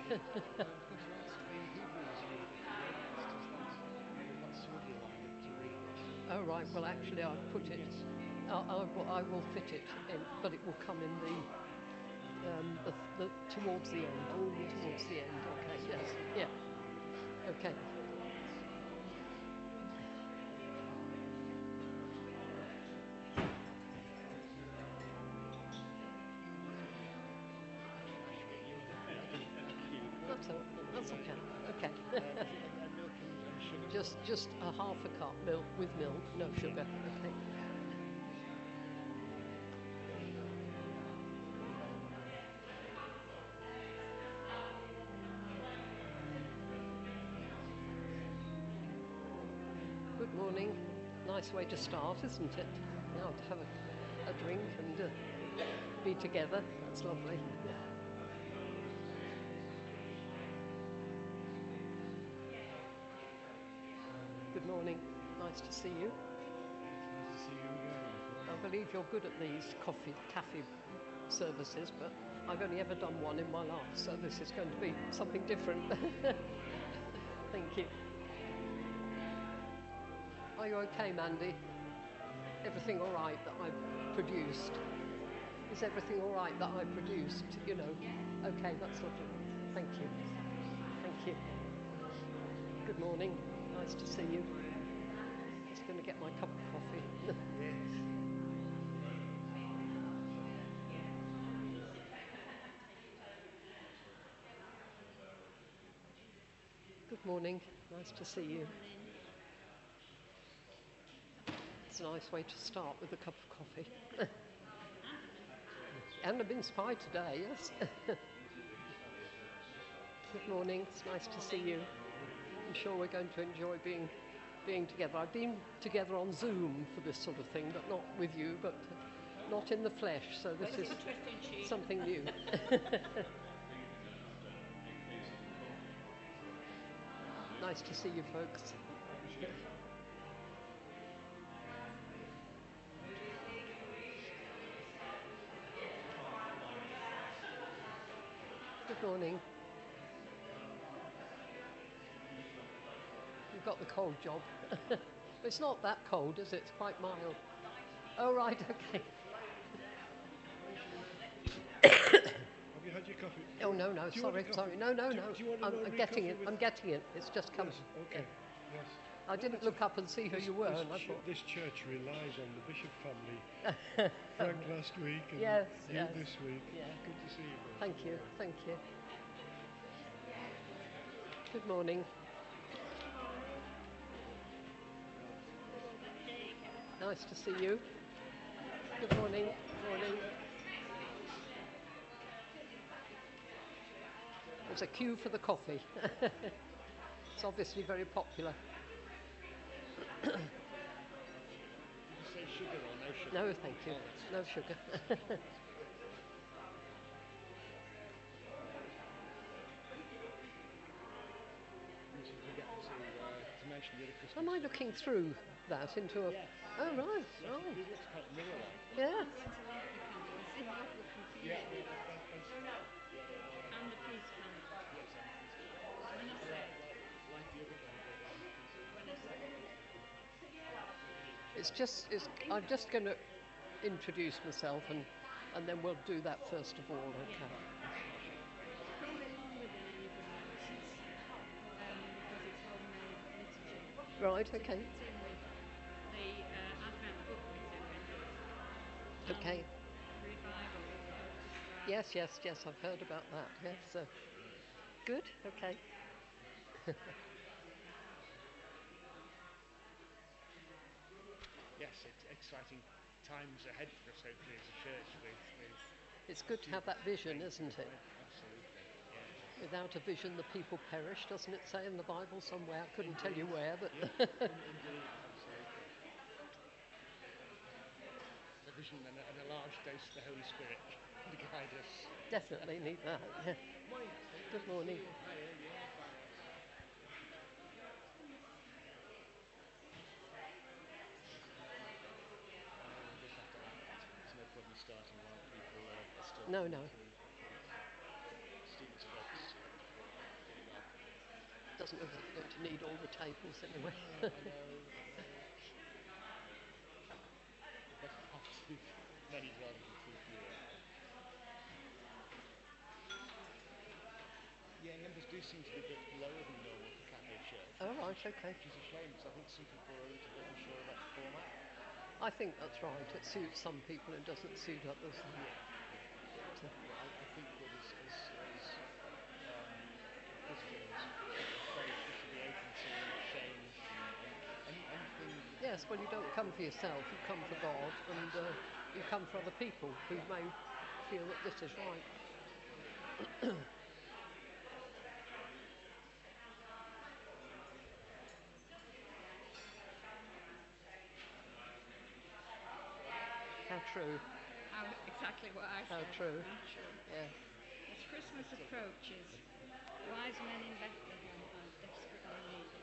Because that's in Hebrews you read because they've got Swiggy lined up to read this. Oh right. Well, actually, I've put it. Yes. I will fit it in, but it will come in the towards the end. Oh, yes, Towards yes. the end. Okay. Yes. Yeah. Okay. That's okay. Okay. Is it a milk and sugar? Just a half a cup milk with milk, no sugar. Okay. Good morning. Nice way to start, isn't it? Now to have a drink and be together. That's lovely. Good morning. Nice to see you. Nice to see you again. I believe you're good at these cafe services, but I've only ever done one in my life, so this is going to be something different. Thank you. Are you okay, Mandy? Everything all right that I produced? Is everything all right that I produced? You know? Okay, that's lovely. Thank you. Thank you. Good morning. Nice to see you. Just going to get my cup of coffee. Yes. Good morning. Nice to see you. It's a nice way to start with a cup of coffee. And a mince pie today, yes. Good morning. It's nice to see you. I'm sure we're going to enjoy being together. I've been together on Zoom for this sort of thing, but not with you, but not in the flesh. So this is something new. Nice to see you, folks. Good morning. You've got the cold job. It's not that cold, is it? It's quite mild. Oh, right, okay. Have you had your coffee? Oh, no, sorry. No. Do you want I'm getting it. I'm getting it. It's just coming. Yes, okay. Yes. I didn't look up and see who you were, and I thought. This church relies on the Bishop family. Frank last week and Yes, you yes. this week. Yeah. Good to see you both. Thank you. Good morning. Nice to see you. Good morning. There's a queue for the coffee. It's obviously very popular. Did you say sugar or no sugar? No, thank you. No sugar. You should forget to mention the other Christmas. Am I looking through that into a... Yes. Oh, right. Yes, it looks quite mirror-like. Yes. Yeah. And the priest candle. Yes, and the priest. When I say, Like the other candle and the priest. when I say, I'm just going to introduce myself and then we'll do that first of all, okay? it's going a bit longer than anybody else's because it's homemade liturgy. Right, To okay. fit in with the Advent book we're doing. Okay. Revival with Dr. Strauss. Yes, I've heard about that. Yes, so good, okay. Yes, it's exciting times ahead for us, hopefully, as a church. It's good to have that vision, isn't it? Absolutely. Yeah. Without a vision, the people perish, doesn't it say in the Bible somewhere? I couldn't tell you where, but... Yeah, indeed, absolutely. A vision and a large dose of the Holy Spirit to guide us. Definitely need that. Yeah. Good morning. We'll just have to act. There's no problem starting while people are still No. coming through. Stephen's Fox. wasn't going to need all the tables anyway. I know. Better have too many rather than too few. Yeah, numbers do seem to be a bit lower than normal for Cafe Church. Oh, right, okay. Which is a shame, because I think some people are a little bit unsure about the format. I think that's right. It suits some people and doesn't suit others. I think that as Christians, faith, we should be open to change and anything. Yes, well, you don't come for yourself, you come for God, and you come for other people who may feel that this is right. How true. Exactly what I said. How true. How true. Yeah. As Christmas approaches, wise men in Bethlehem are desperately needed.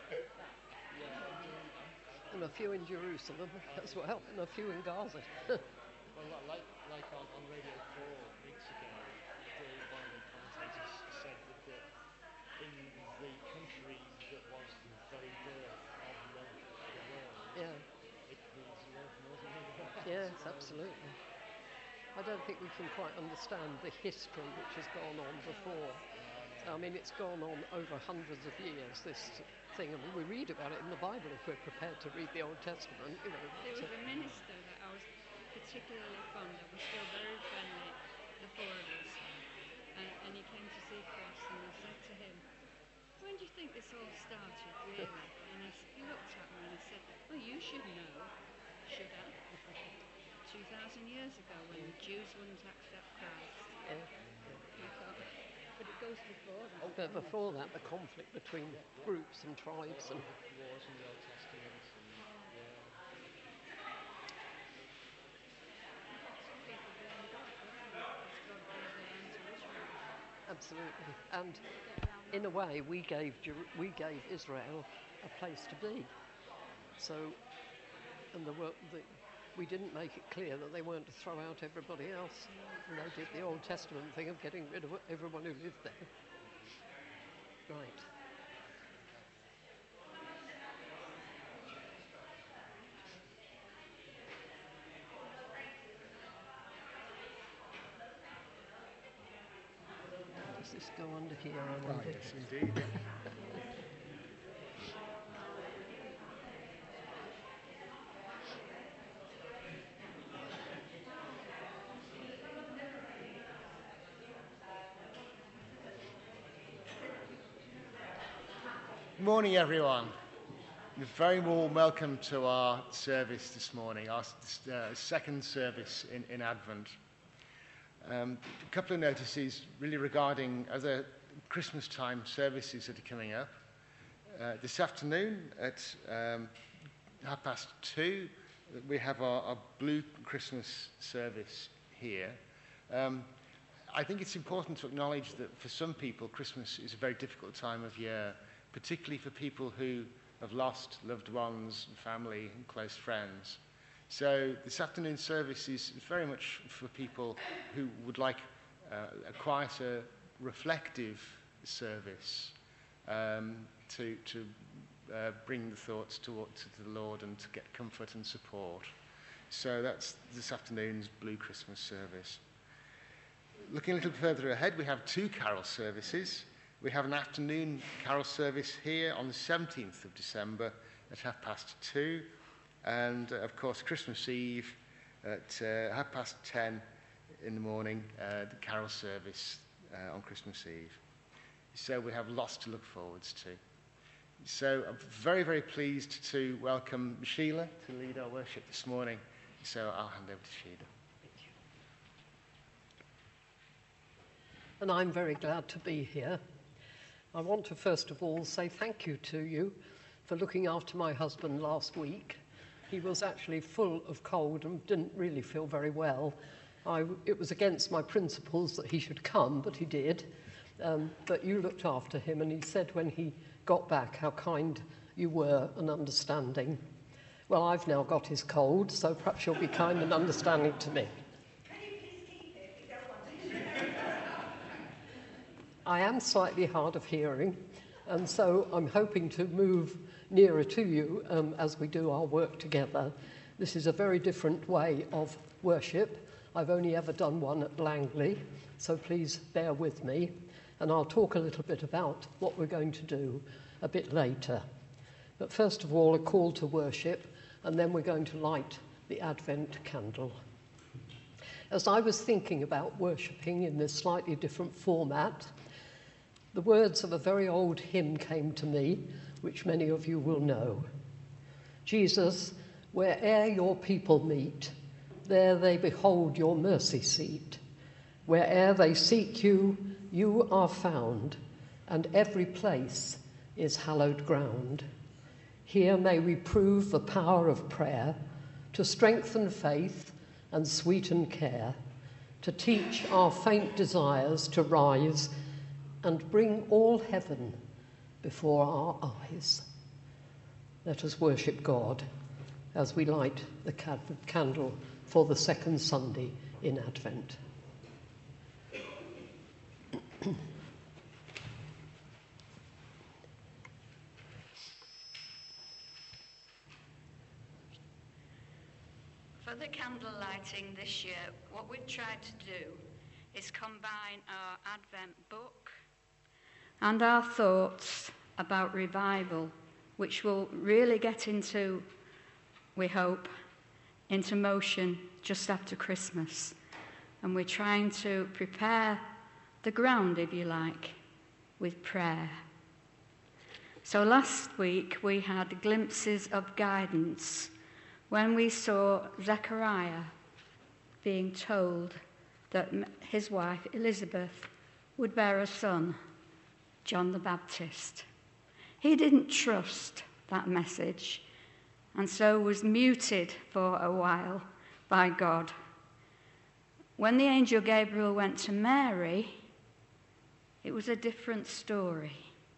And a few in Jerusalem as well, and a few in Gaza. Well, like on Radio 4 weeks ago, one of the commentators said that in the country that was the very birth of love for the world, it needs love more than anything else. Yes, absolutely. I don't think we can quite understand the history which has gone on before. I mean, it's gone on over hundreds of years, this thing. I mean, we read about it in the Bible if we're prepared to read the Old Testament. You know, there was a minister that I was particularly fond of. We're still very friendly, the four of us. And he came to see Chris, and I said to him, "When do you think this all started, really?" And he looked at me and he said, "Well, you should know." Should I? 2,000 years ago, when the Jews wouldn't accept Christ. But it goes before that. But before that, the conflict between groups and tribes and wars in the Old Testament. Some people blame God, don't they? Because God gave the land to Israel. Absolutely. And in a way, we gave Israel a place to be. So, and we didn't make it clear that they weren't to throw out everybody else. And they did the Old Testament thing of getting rid of everyone who lived there. Right. Does this go under here? Oh, yes, indeed. Good morning, everyone. You're very warm welcome to our service this morning, our second service in Advent. A couple of notices really regarding other Christmas time services that are coming up. This afternoon at 2:30, we have our Blue Christmas service here. I think it's important to acknowledge that for some people, Christmas is a very difficult time of year, particularly for people who have lost loved ones, family, and close friends. So this afternoon service is very much for people who would like a quieter, reflective service to bring the thoughts to the Lord and to get comfort and support. So that's this afternoon's Blue Christmas service. Looking a little further ahead, we have two carol services. We have an afternoon carol service here on the 17th of December at 2:30, and of course Christmas Eve at 10:30 in the morning, the carol service on Christmas Eve. So we have lots to look forward to. So I'm very, very pleased to welcome Sheila to lead our worship this morning. So I'll hand over to Sheila. Thank you. And I'm very glad to be here. I want to first of all say thank you to you for looking after my husband last week. He was actually full of cold and didn't really feel very well. It was against my principles that he should come, but he did. But you looked after him, and he said when he got back how kind you were and understanding. Well, I've now got his cold, so perhaps you'll be kind and understanding to me. Can you please keep it if you don't want it? I am slightly hard of hearing, And so I'm hoping to move nearer to you as we do our work together. This is a very different way of worship. I've only ever done one at Langley, so please bear with me. And I'll talk a little bit about what we're going to do a bit later. But first of all, a call to worship, and then we're going to light the Advent candle. As I was thinking about worshipping in this slightly different format, the words of a very old hymn came to me, which many of you will know. Jesus, where'er your people meet, there they behold your mercy seat. Where'er they seek you, you are found, and every place is hallowed ground. Here may we prove the power of prayer to strengthen faith and sweeten care, to teach our faint desires to rise and bring all heaven before our eyes. Let us worship God as we light the candle for the second Sunday in Advent. For the candle lighting this year, what we've tried to do is combine our Advent book and our thoughts about revival, which will really get into, we hope, into motion just after Christmas. And we're trying to prepare the ground, if you like, with prayer. So last week we had glimpses of guidance when we saw Zechariah being told that his wife Elizabeth would bear a son, John the Baptist. He didn't trust that message and so was muted for a while by God. When the angel Gabriel went to Mary, it was a different story.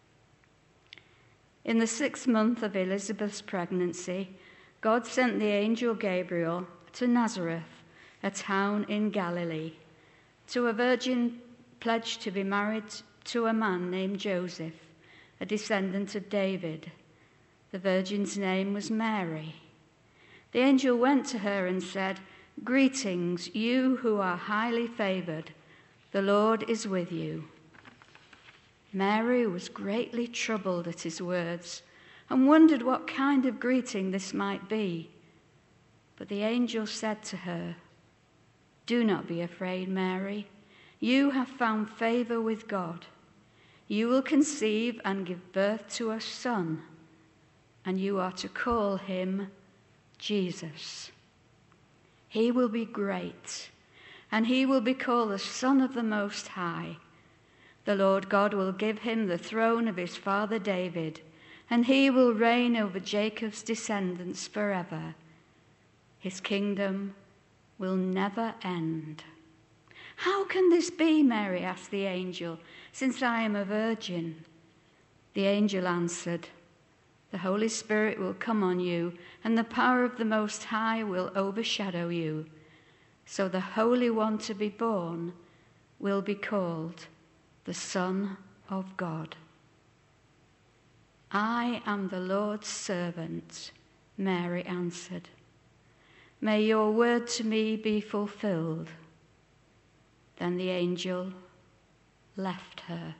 In the 6th month of Elizabeth's pregnancy, God sent the angel Gabriel to Nazareth, a town in Galilee, to a virgin pledged to be married to a man named Joseph, a descendant of David. The virgin's name was Mary. The angel went to her and said, "Greetings, you who are highly favored. The Lord is with you." Mary was greatly troubled at his words and wondered what kind of greeting this might be. But the angel said to her, "Do not be afraid, Mary. You have found favor with God. You will conceive and give birth to a son, and you are to call him Jesus. He will be great, and he will be called the Son of the Most High. The Lord God will give him the throne of his father David, and he will reign over Jacob's descendants forever. His kingdom will never end." "How can this be?" Mary asked the angel, "since I am a virgin?" The angel answered, "The Holy Spirit will come on you, and the power of the Most High will overshadow you. So the Holy One to be born will be called the Son of God." "I am the Lord's servant," Mary answered. "May your word to me be fulfilled." Then the angel left her.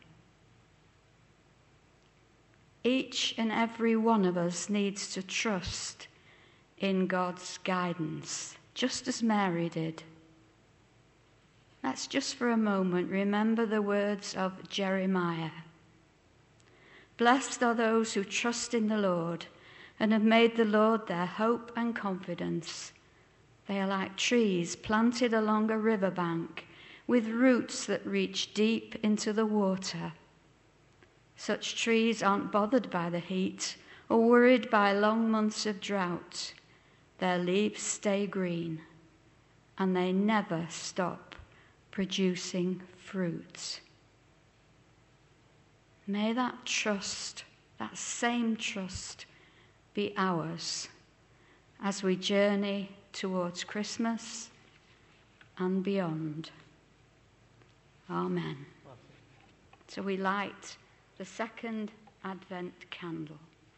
Each and every one of us needs to trust in God's guidance, just as Mary did. Let's just for a moment remember the words of Jeremiah. "Blessed are those who trust in the Lord and have made the Lord their hope and confidence. They are like trees planted along a riverbank with roots that reach deep into the water. Such trees aren't bothered by the heat or worried by long months of drought. Their leaves stay green, and they never stop producing fruit." May that trust, that same trust, be ours as we journey towards Christmas and beyond. Amen. So we light the second Advent candle.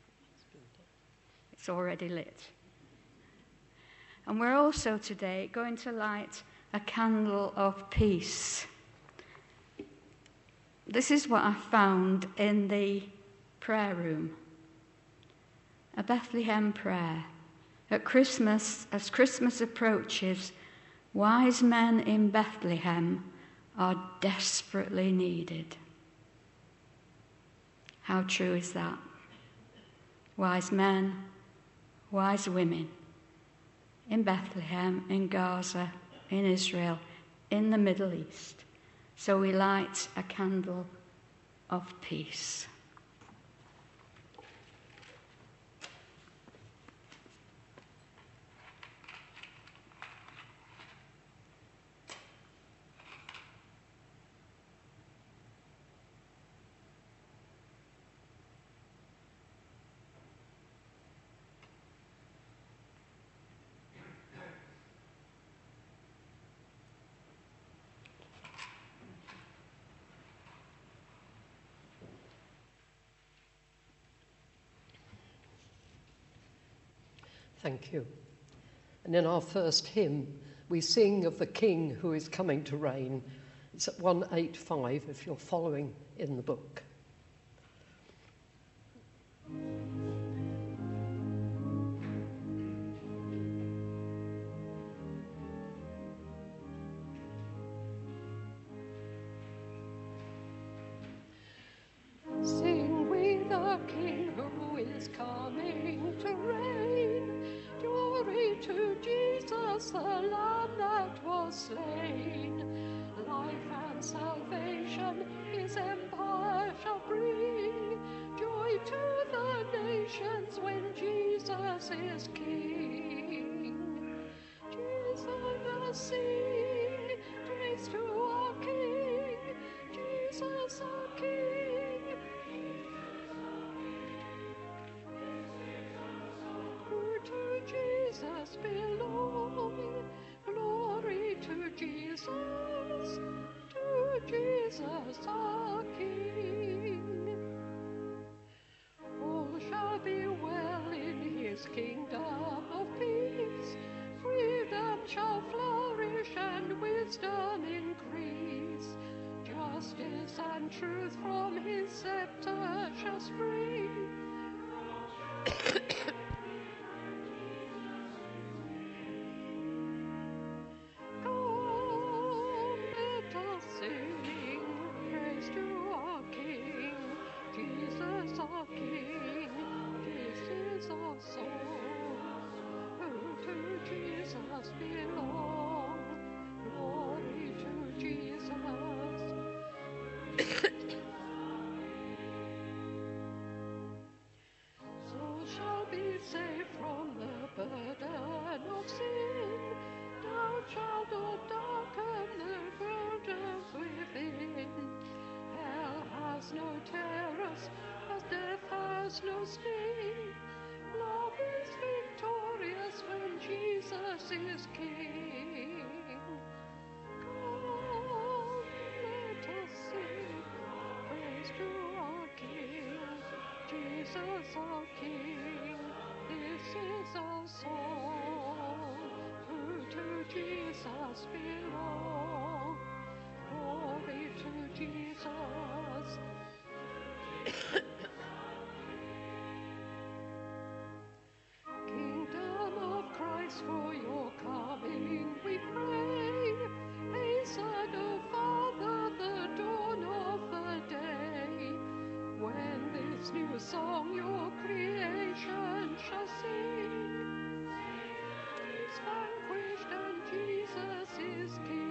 It's already lit. And we're also today going to light a candle of peace. This is what I found in the prayer room. A Bethlehem prayer. At Christmas, as Christmas approaches, wise men in Bethlehem are desperately needed. How true is that? Wise men, wise women in Bethlehem, in Gaza, in Israel, in the Middle East. So we light a candle of peace. Thank you. And in our first hymn, we sing of the King who is coming to reign. It's at 185 if you're following in the book. Sing we the King who is coming to reign. Glory to Jesus, the Lamb that was slain. Life and salvation his empire shall bring. Joy to the nations when Jesus is King. Jesus, sing, praise to our King. Jesus, our King. Who to Jesus belong, glory to Jesus, our King. All shall be well in his kingdom of peace, freedom shall flourish and wisdom increase, justice and truth from his scepter shall spring. No sting. Love is victorious when Jesus is King. Come, let us sing praise to our King, Jesus our King. This is our song. Who to Jesus belong. Glory to Jesus. For your coming we pray, hasten, O Father, the dawn of the day, when this new song your creation shall sing. Is vanquished and Jesus is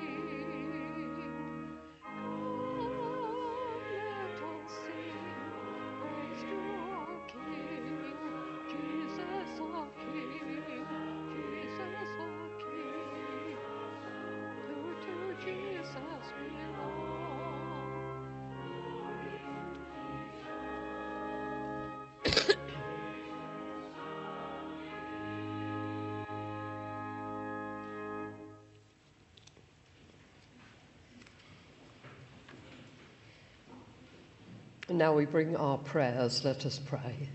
King. Come, let us sing praise to our King, Jesus our King. Jesus belong. And now we bring our prayers. Let us pray.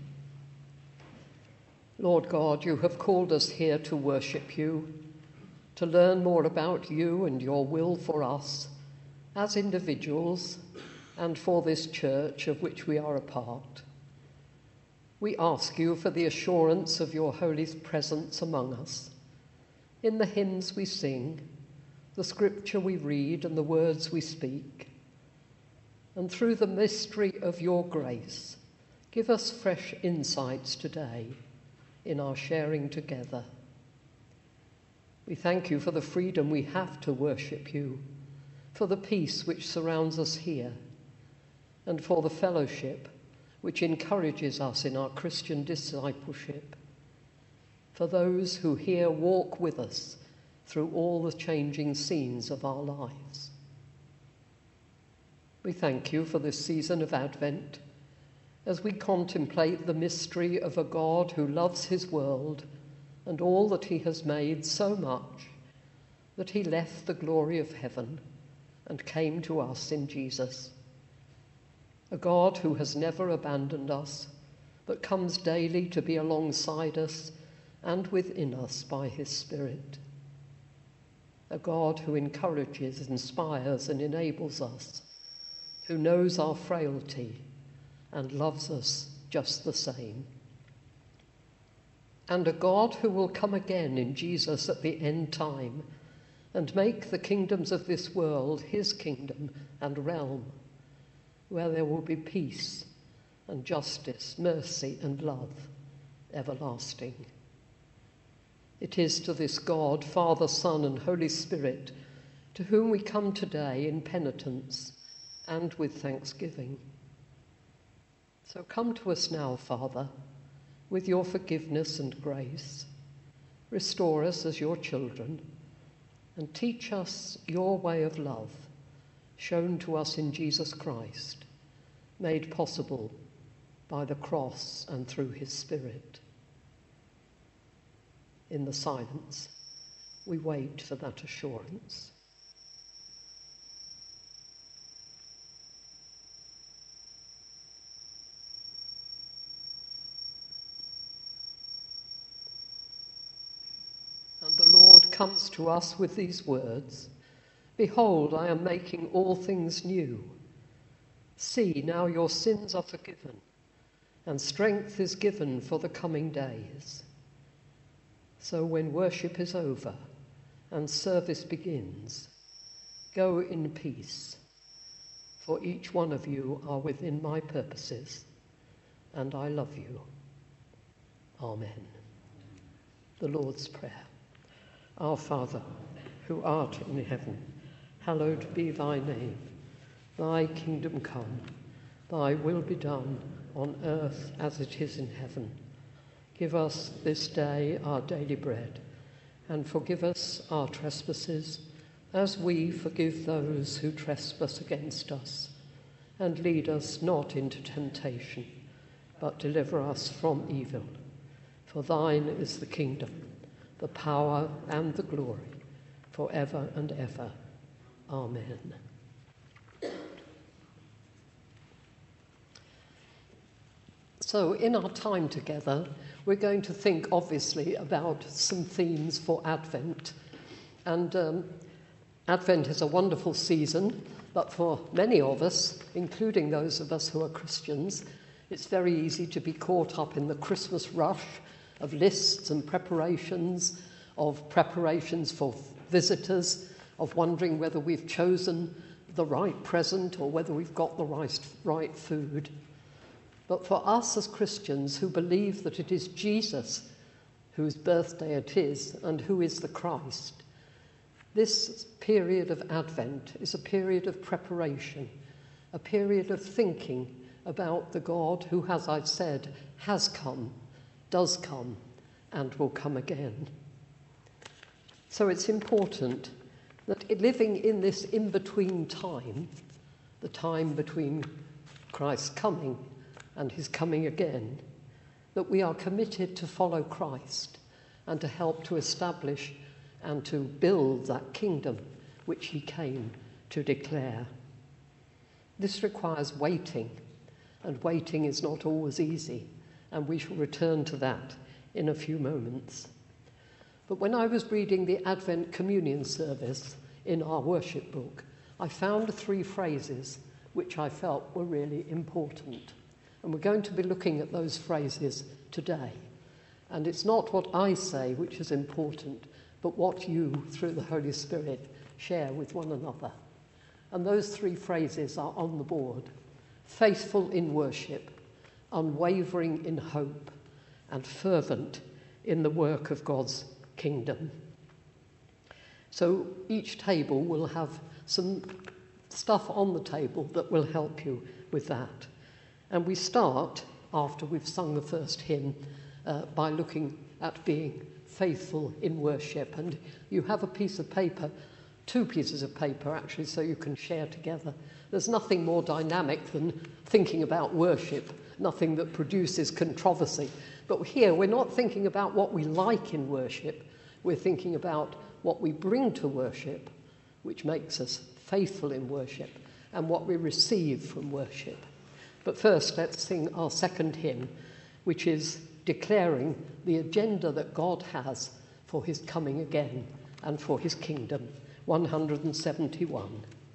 Lord God, you have called us here to worship you, to learn more about you and your will for us as individuals and for this church of which we are a part. We ask you for the assurance of your holy presence among us, in the hymns we sing, the scripture we read and the words we speak. And through the mystery of your grace, give us fresh insights today in our sharing together. We thank you for the freedom we have to worship you, for the peace which surrounds us here, and for the fellowship which encourages us in our Christian discipleship, for those who here walk with us through all the changing scenes of our lives. We thank you for this season of Advent as we contemplate the mystery of a God who loves his world and all that he has made so much that he left the glory of heaven and came to us in Jesus. A God who has never abandoned us, but comes daily to be alongside us and within us by his Spirit. A God who encourages, inspires, and enables us, who knows our frailty and loves us just the same. And a God who will come again in Jesus at the end time and make the kingdoms of this world his kingdom and realm, where there will be peace and justice, mercy and love everlasting. It is to this God, Father, Son, and Holy Spirit, to whom we come today in penitence and with thanksgiving. So come to us now, Father, with your forgiveness and grace. Restore us as your children and teach us your way of love, shown to us in Jesus Christ, made possible by the cross and through his Spirit. In the silence, we wait for that assurance. And the Lord comes to us with these words, "Behold, I am making all things new. See, now your sins are forgiven, and strength is given for the coming days." So when worship is over and service begins, go in peace, for each one of you are within my purposes, and I love you. Amen. The Lord's Prayer. Our Father, who art in heaven, hallowed be thy name. Thy kingdom come, thy will be done on earth as it is in heaven. Give us this day our daily bread, and forgive us our trespasses, as we forgive those who trespass against us. And lead us not into temptation, but deliver us from evil. For thine is the kingdom, the power and the glory, forever and ever. Amen. So in our time together, we're going to think obviously about some themes for Advent. And Advent is a wonderful season, but for many of us, including those of us who are Christians, it's very easy to be caught up in the Christmas rush of lists and preparations for visitors, of wondering whether we've chosen the right present or whether we've got the right food. But for us as Christians who believe that it is Jesus whose birthday it is and who is the Christ, this period of Advent is a period of preparation, a period of thinking about the God who, as I've said, has come, does come, and will come again. So it's important that living in this in-between time, the time between Christ's coming and his coming again, that we are committed to follow Christ and to help to establish and to build that kingdom which he came to declare. This requires waiting and waiting is not always easy, and we shall return to that in a few moments. But when I was reading the Advent Communion service in our worship book, I found 3 phrases which I felt were really important. And we're going to be looking at those phrases today. And it's not what I say which is important, but what you, through the Holy Spirit, share with one another. And those 3 phrases are on the board: faithful in worship, unwavering in hope, and fervent in the work of God's kingdom. So each table will have some stuff on the table that will help you with that. And we start, after we've sung the first hymn, by looking at being faithful in worship. And you have a piece of paper, 2 pieces of paper actually, so you can share together. There's nothing more dynamic than thinking about worship, nothing that produces controversy. But here we're not thinking about what we like in worship, we're thinking about what we bring to worship, which makes us faithful in worship, and what we receive from worship. But first, let's sing our second hymn, which is declaring the agenda that God has for his coming again and for his kingdom. 171.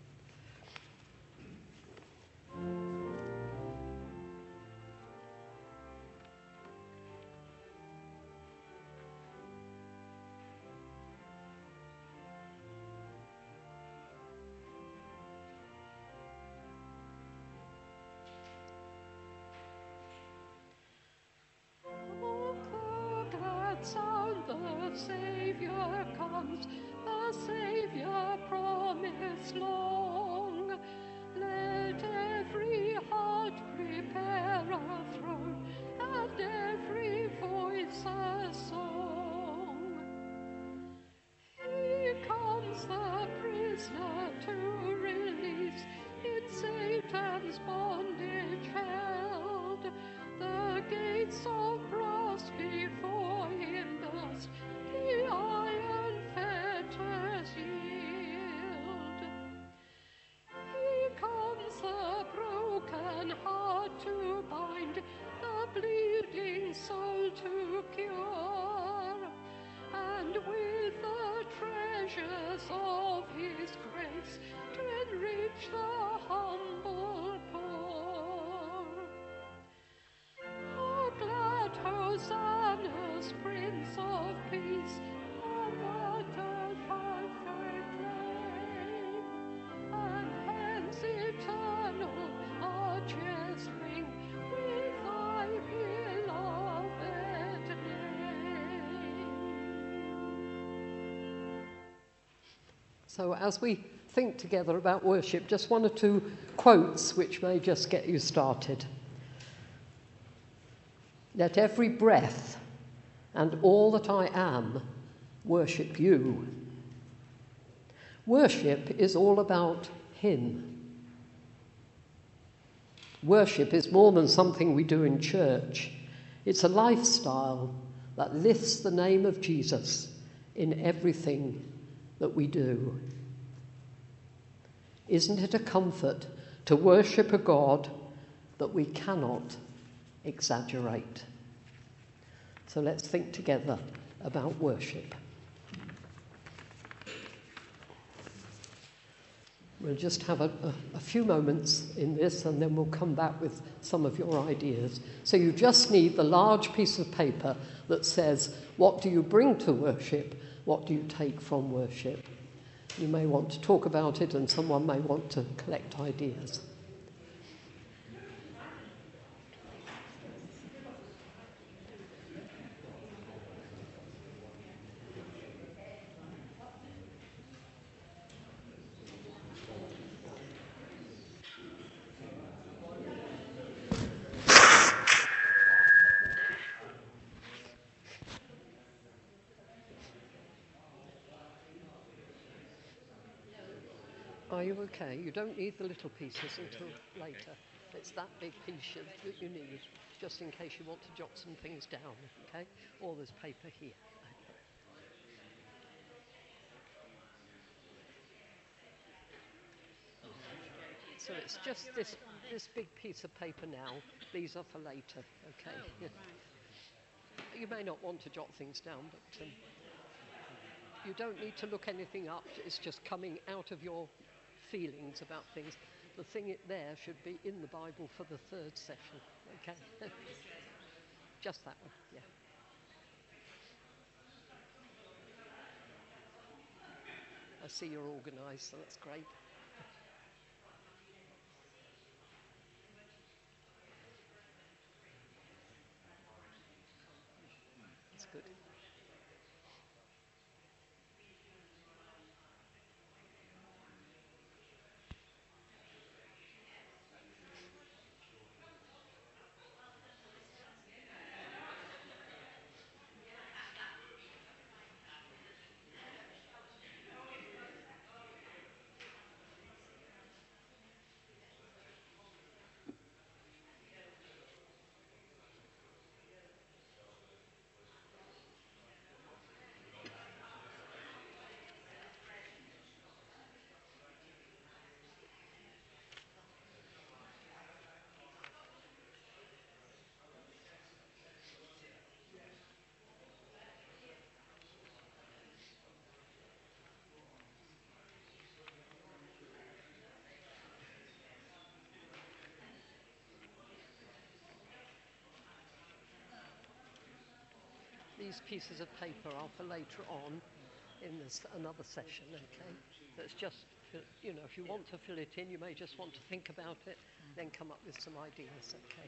Sound, the Saviour comes, the Saviour promised long. Let every heart prepare a throne, and every voice a song. Here comes the prisoner to release, in Satan's bondage held. The gates of brass before him burst, the iron fetters yield. Here comes the broken heart to bind, the bleeding soul to cure, and with the treasures of his grace to enrich the humble poor. O glad Hosanna's Prince of Peace, what a perfect name, and hence eternal arches ring with thy beloved name. So as we think together about worship, just 1 or 2 quotes which may just get you started. Let every breath and all that I am worship you. Worship is all about him. Worship is more than something we do in church. It's a lifestyle that lifts the name of Jesus in everything that we do. Isn't it a comfort to worship a God that we cannot exaggerate? So let's think together about worship. We'll just have a few moments in this, and then we'll come back with some of your ideas. So you just need the large piece of paper that says, what do you bring to worship? What do you take from worship? You may want to talk about it, and someone may want to collect ideas. Are you okay? You don't need the little pieces until later. It's that big piece that you need, just in case you want to jot some things down, okay? Or there's paper here. So it's just this big piece of paper now. These are for later, okay? Oh, right. You may not want to jot things down, but you don't need to look anything up. It's just coming out of your feelings about things. The thing there should be in the Bible for the third session, okay? Just that one, yeah. I see you're organised, so that's great. That's good. These pieces of paper are for later on in this another session, okay? That's just, if you want to fill it in, you may just want to think about it, then come up with some ideas, okay?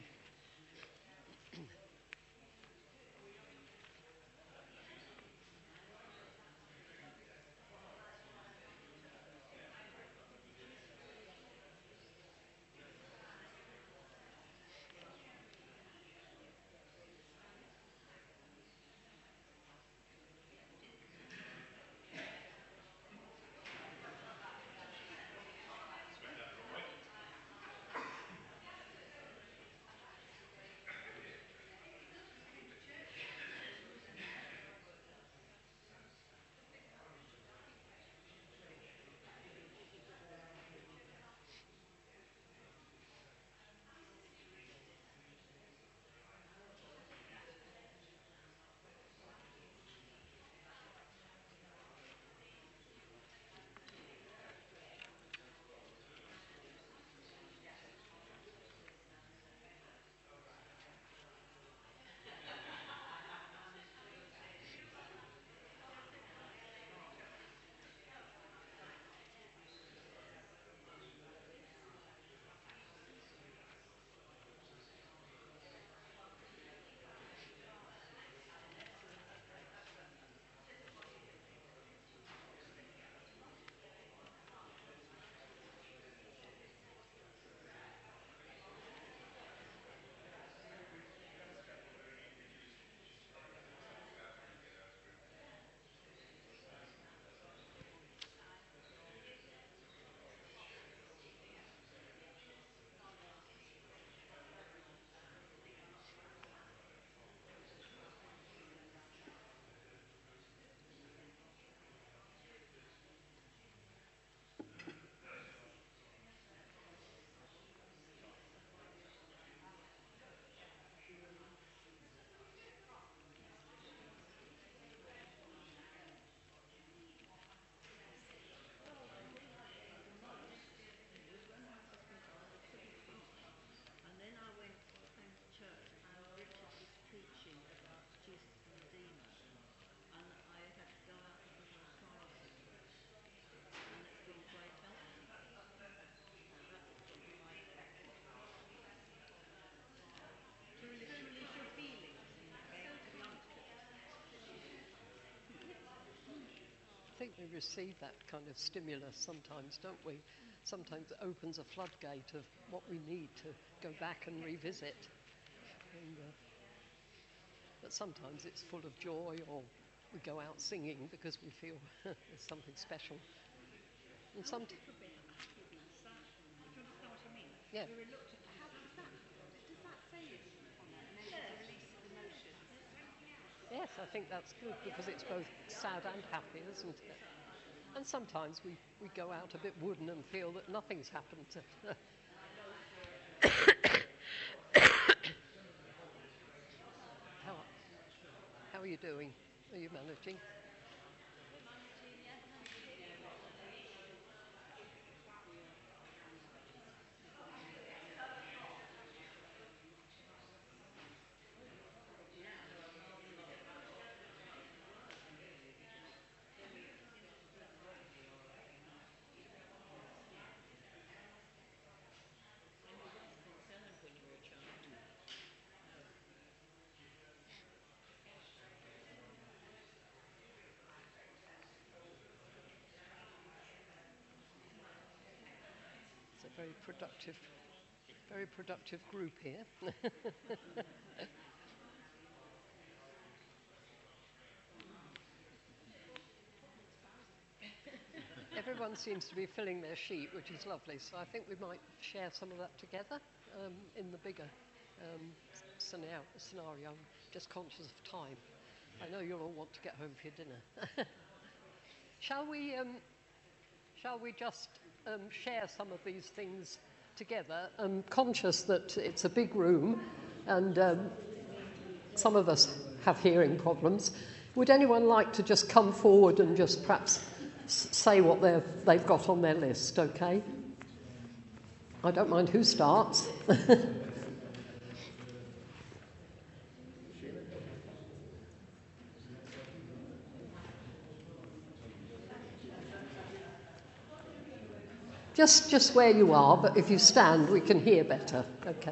And then I came to church and Richard was preaching about Jesus the Redeemer, and I had to go out because I was trying so much, and it's been a great help to me. So that's my to release your feelings and be able to be honest with us. I think we receive that kind of stimulus sometimes, don't we? Sometimes it opens a floodgate of what we need to go back and revisit. But sometimes it's full of joy, or we go out singing because we feel there's something special. And I was a little bit sad. Do you understand what I mean? Yeah. We're reluctant to Does that say anything on that? Enable the release of emotions? Yes, I think that's good because it's both sad and happy, isn't it? And sometimes we go out a bit wooden and feel that nothing's happened. doing? Are you managing? It's a very productive group here. Everyone seems to be filling their sheet, which is lovely. So I think we might share some of that together in the bigger scenario. I'm just conscious of time. I know you'll all want to get home for your dinner. Shall we just share some of these things together? I'm conscious that it's a big room and some of us have hearing problems. Would anyone like to just come forward and just perhaps say what they've got on their list, okay? I don't mind who starts. Just where you are, but if you stand, we can hear better. Okay.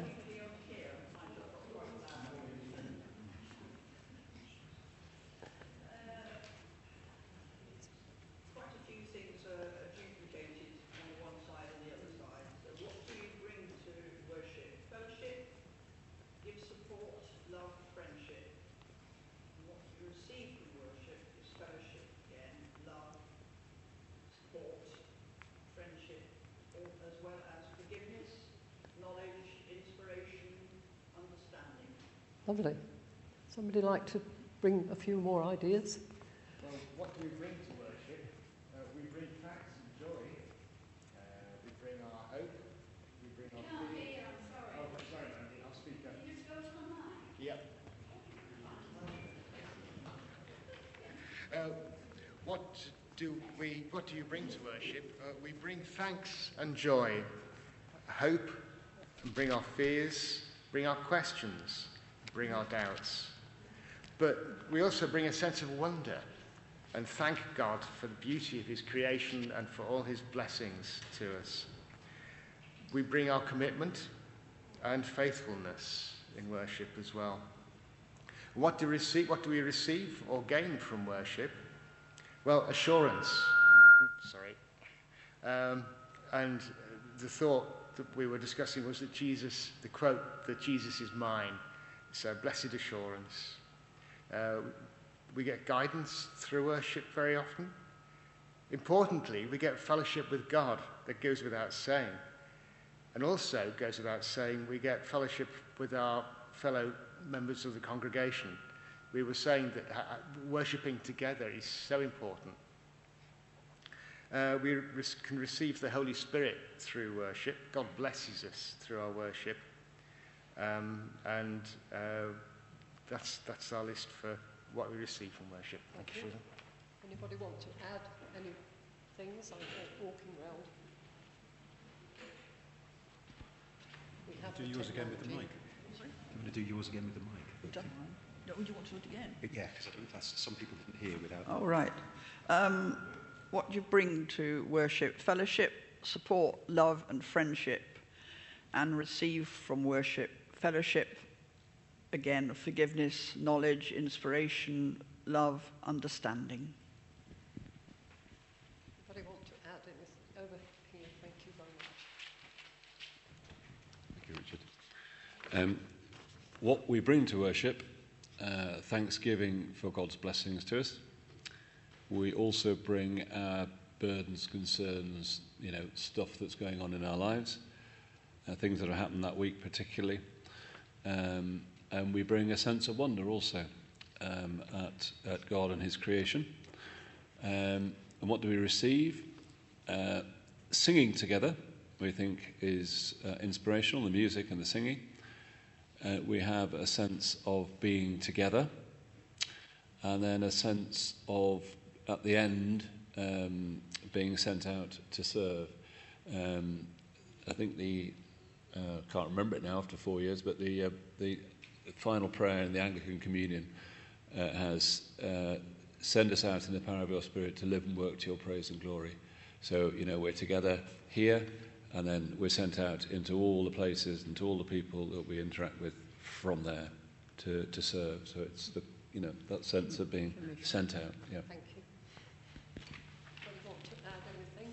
Quite a few things are duplicated on one side and the other side. So what do you bring to worship? Fellowship, give support, love, friendship. And what you receive from worship is fellowship again, love, support, friendship, as well as forgiveness, knowledge, inspiration, understanding. Lovely. Somebody like to bring a few more ideas? Well, what do we bring to worship? We bring thanks and joy. We bring our hope. We bring our fear. I'm sorry. Oh, sorry, Mandy. I'll speak up. Can you just go to the mic? Yep. What do you bring to worship? We bring thanks and joy, hope, and bring our fears, bring our questions, bring our doubts. But we also bring a sense of wonder and thank God for the beauty of his creation and for all his blessings to us. We bring our commitment and faithfulness in worship as well. What do we receive or gain from worship? Well, assurance. And the thought that we were discussing was that the quote, that Jesus is mine. So blessed assurance. We get guidance through worship very often. Importantly, we get fellowship with God. That goes without saying. And also goes without saying, we get fellowship with our fellow members of the congregation. We were saying that worshipping together is so important. We can receive the Holy Spirit through worship. God blesses us through our worship. That's our list for what we receive from worship. Thank you, Susan. Anybody want to add any things? I'm walking round. We have do yours again with the mic. Sorry? I'm going to do yours again with the mic. Don't mind. Would you want to do it again? Yeah, because some people didn't hear without... Oh, right. What do you bring to worship? Fellowship, support, love and friendship. And receive from worship. Fellowship, again, forgiveness, knowledge, inspiration, love, understanding. Anybody want to add anything? Over here, thank you very much. Thank you, Richard. What we bring to worship, thanksgiving for God's blessings to us. We also bring our burdens, concerns, stuff that's going on in our lives, things that have happened that week particularly. And we bring a sense of wonder also at God and his creation. And what do we receive? Singing together, we think, is inspirational, the music and the singing. We have a sense of being together. and then a sense of, at the end, being sent out to serve. I think can't remember it now after 4 years, but the final prayer in the Anglican Communion has send us out in the power of your Spirit to live and work to your praise and glory. So, we're together here, and then we're sent out into all the places and to all the people that we interact with from there to serve. So it's that sense of being sent out. Yeah. Thank you. Anybody want to add anything?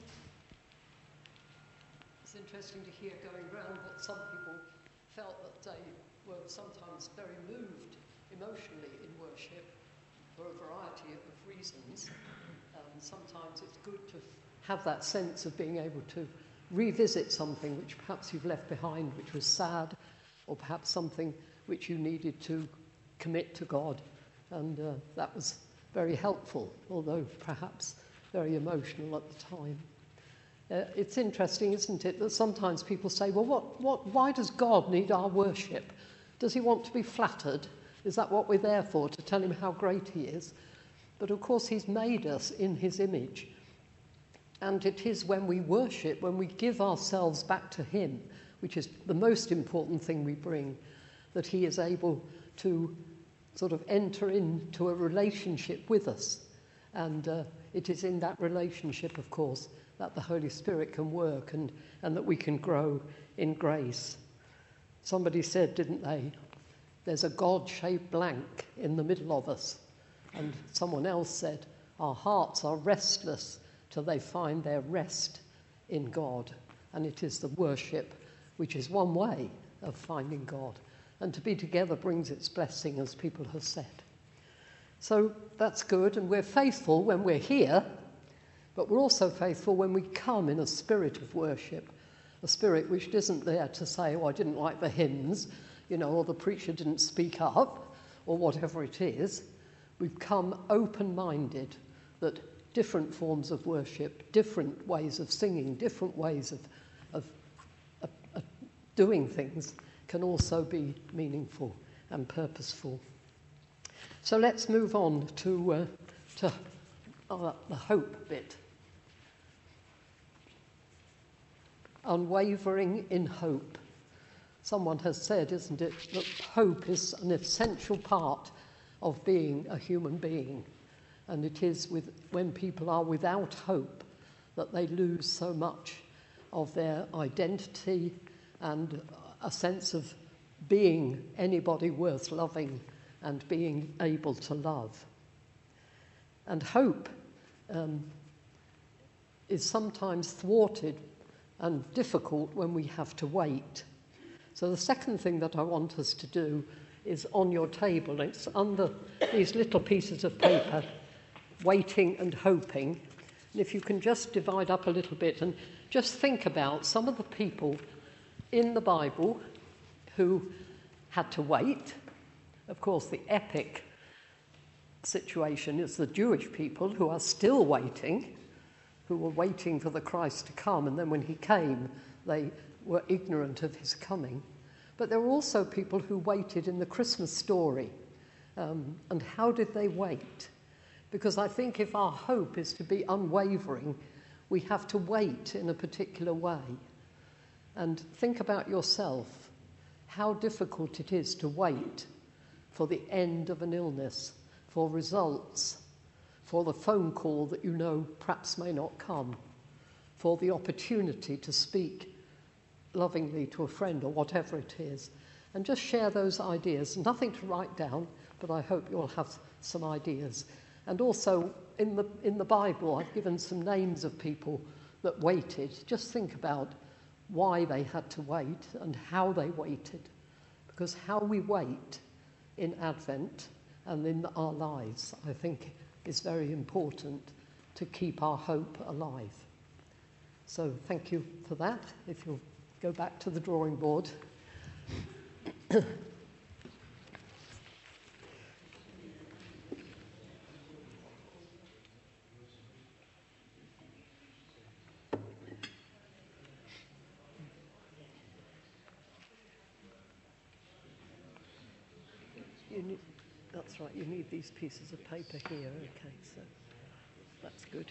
It's interesting to hear going round that some people felt that they were sometimes very moved emotionally in worship for a variety of reasons. Sometimes it's good to have that sense of being able to revisit something which perhaps you've left behind, which was sad, or perhaps something which you needed to commit to God. And that was very helpful, although perhaps very emotional at the time. It's interesting, isn't it, that sometimes people say, well, why does God need our worship? Does he want to be flattered? Is that what we're there for, to tell him how great he is? But of course he's made us in his image. And it is when we worship, when we give ourselves back to him, which is the most important thing we bring, that he is able to sort of enter into a relationship with us. And it is in that relationship, of course, that the Holy Spirit can work and that we can grow in grace. Somebody said, didn't they, there's a God-shaped blank in the middle of us. And someone else said, our hearts are restless till they find their rest in God. And it is the worship which is one way of finding God. And to be together brings its blessing, as people have said. So that's good, and we're faithful when we're here, but we're also faithful when we come in a spirit of worship, a spirit which isn't there to say, oh, I didn't like the hymns, or the preacher didn't speak up, or whatever it is. We've come open-minded that different forms of worship, different ways of singing, different ways of doing things can also be meaningful and purposeful. So let's move on to the hope bit. Unwavering in hope. Someone has said, isn't it, that hope is an essential part of being a human being. And it is when people are without hope that they lose so much of their identity and a sense of being anybody worth loving and being able to love. And hope is sometimes thwarted and difficult when we have to wait. So the second thing that I want us to do is on your table. It's under these little pieces of paper, waiting and hoping. And if you can just divide up a little bit and just think about some of the people in the Bible who had to wait. Of course, the epic situation is the Jewish people who are still waiting, who were waiting for the Christ to come, and then when he came, they were ignorant of his coming. But there were also people who waited in the Christmas story. And how did they wait? Because I think if our hope is to be unwavering, we have to wait in a particular way. And think about yourself, how difficult it is to wait for the end of an illness, for results, for the phone call that perhaps may not come, for the opportunity to speak lovingly to a friend or whatever it is. And just share those ideas. Nothing to write down, but I hope you'll have some ideas. And also, in the Bible, I've given some names of people that waited. Just think about why they had to wait and how they waited. Because how we wait in Advent and in our lives, I think, is very important to keep our hope alive. So thank you for that. If you'll go back to the drawing board. That's right, you need these pieces of paper here. Okay, so that's good.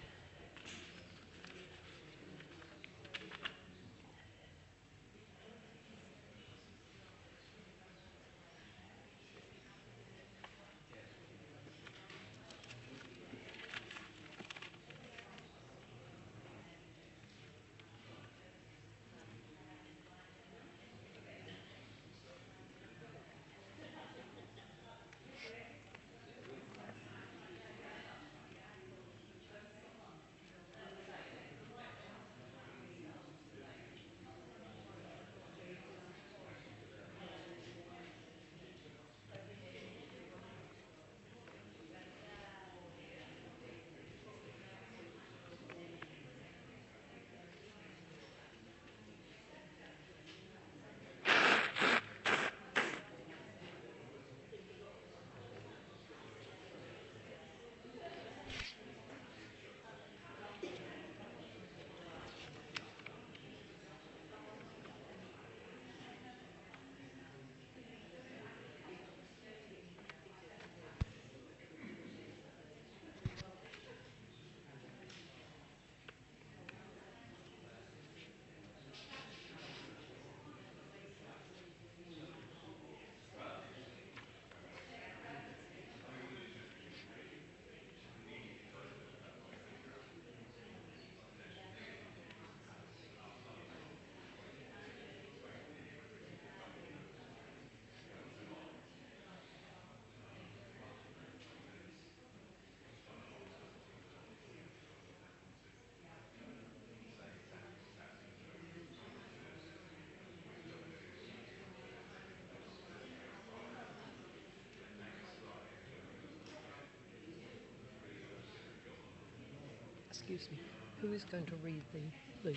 Excuse me, who is going to read the It's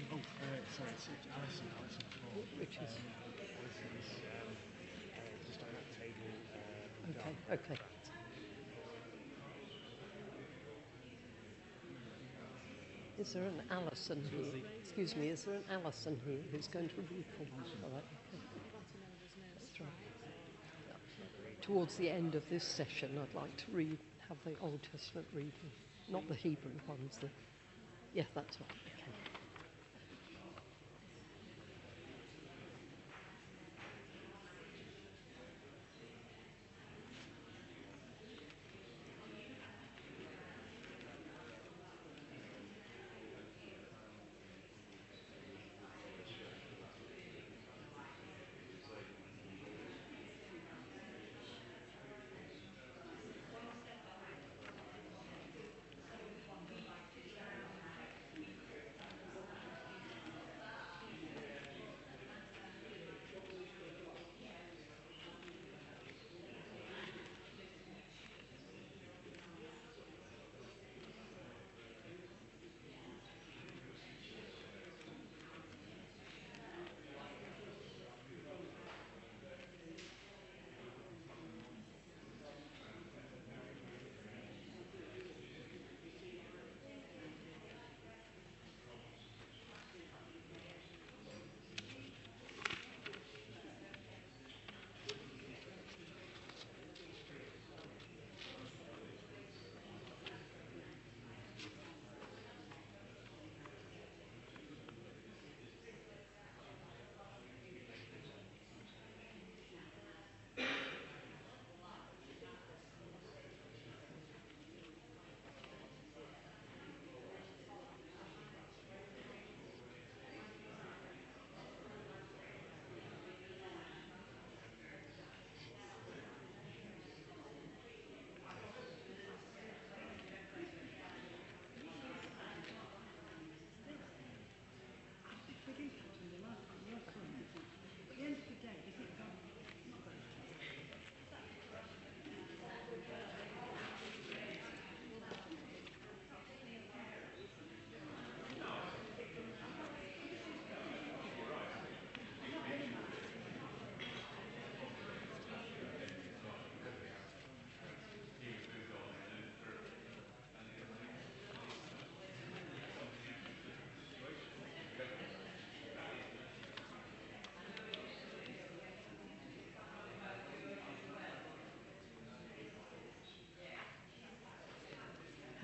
Alison Paul. which is? Alison's just on that table. Okay, okay. Is there an Alison here? Excuse me, is there an Alison here who's going to read for us? All right. Okay. That's right. Towards the end of this session, I'd like to have the Old Testament reading, not the Hebrew ones. Yeah, that's right. Okay.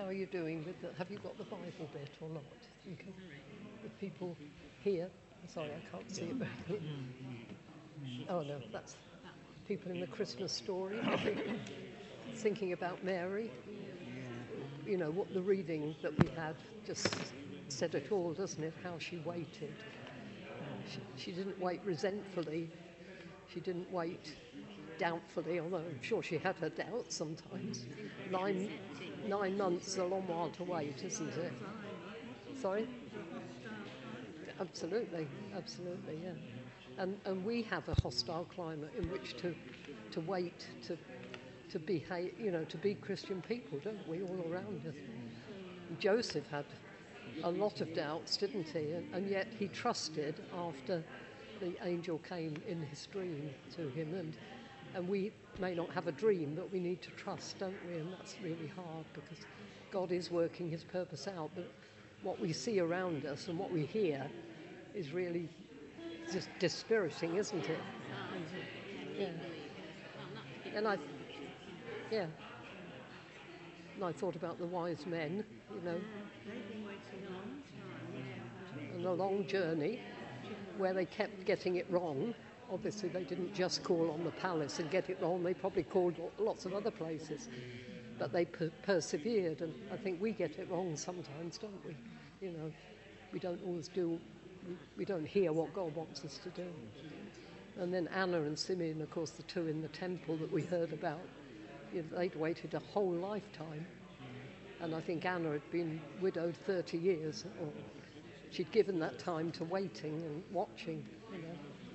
how are you doing with the, have you got the Bible bit or not? Okay. The people here, sorry, I can't see it very clearly. Oh no, that's people in the Christmas story, thinking about Mary. You know, what the reading that we had just said it all, doesn't it? How she waited. She didn't wait resentfully. She didn't wait doubtfully, although I'm sure she had her doubts sometimes. 9 months is a long while to wait, isn't it? Sorry? Absolutely, yeah. And we have a hostile climate in which to wait, to behave, you know, to be Christian people, don't we, all around us? Joseph had a lot of doubts, didn't he? And yet he trusted after the angel came in his dream to him. And we may not have a dream, but we need to trust, don't we? And that's really hard because God is working his purpose out. But what we see around us and what we hear is really just dispiriting, isn't it? Yeah. And I thought about the wise men, you know, and a long journey where they kept getting it wrong. Obviously, they didn't just call on the palace and get it wrong. They probably called lots of other places, but they persevered. And I think we get it wrong sometimes, don't we? You know, we don't always do. We don't hear what God wants us to do. And then Anna and Simeon, of course, the two in the temple that we heard about, you know, they'd waited a whole lifetime. And I think Anna had been widowed 30 years, or she'd given that time to waiting and watching, you know.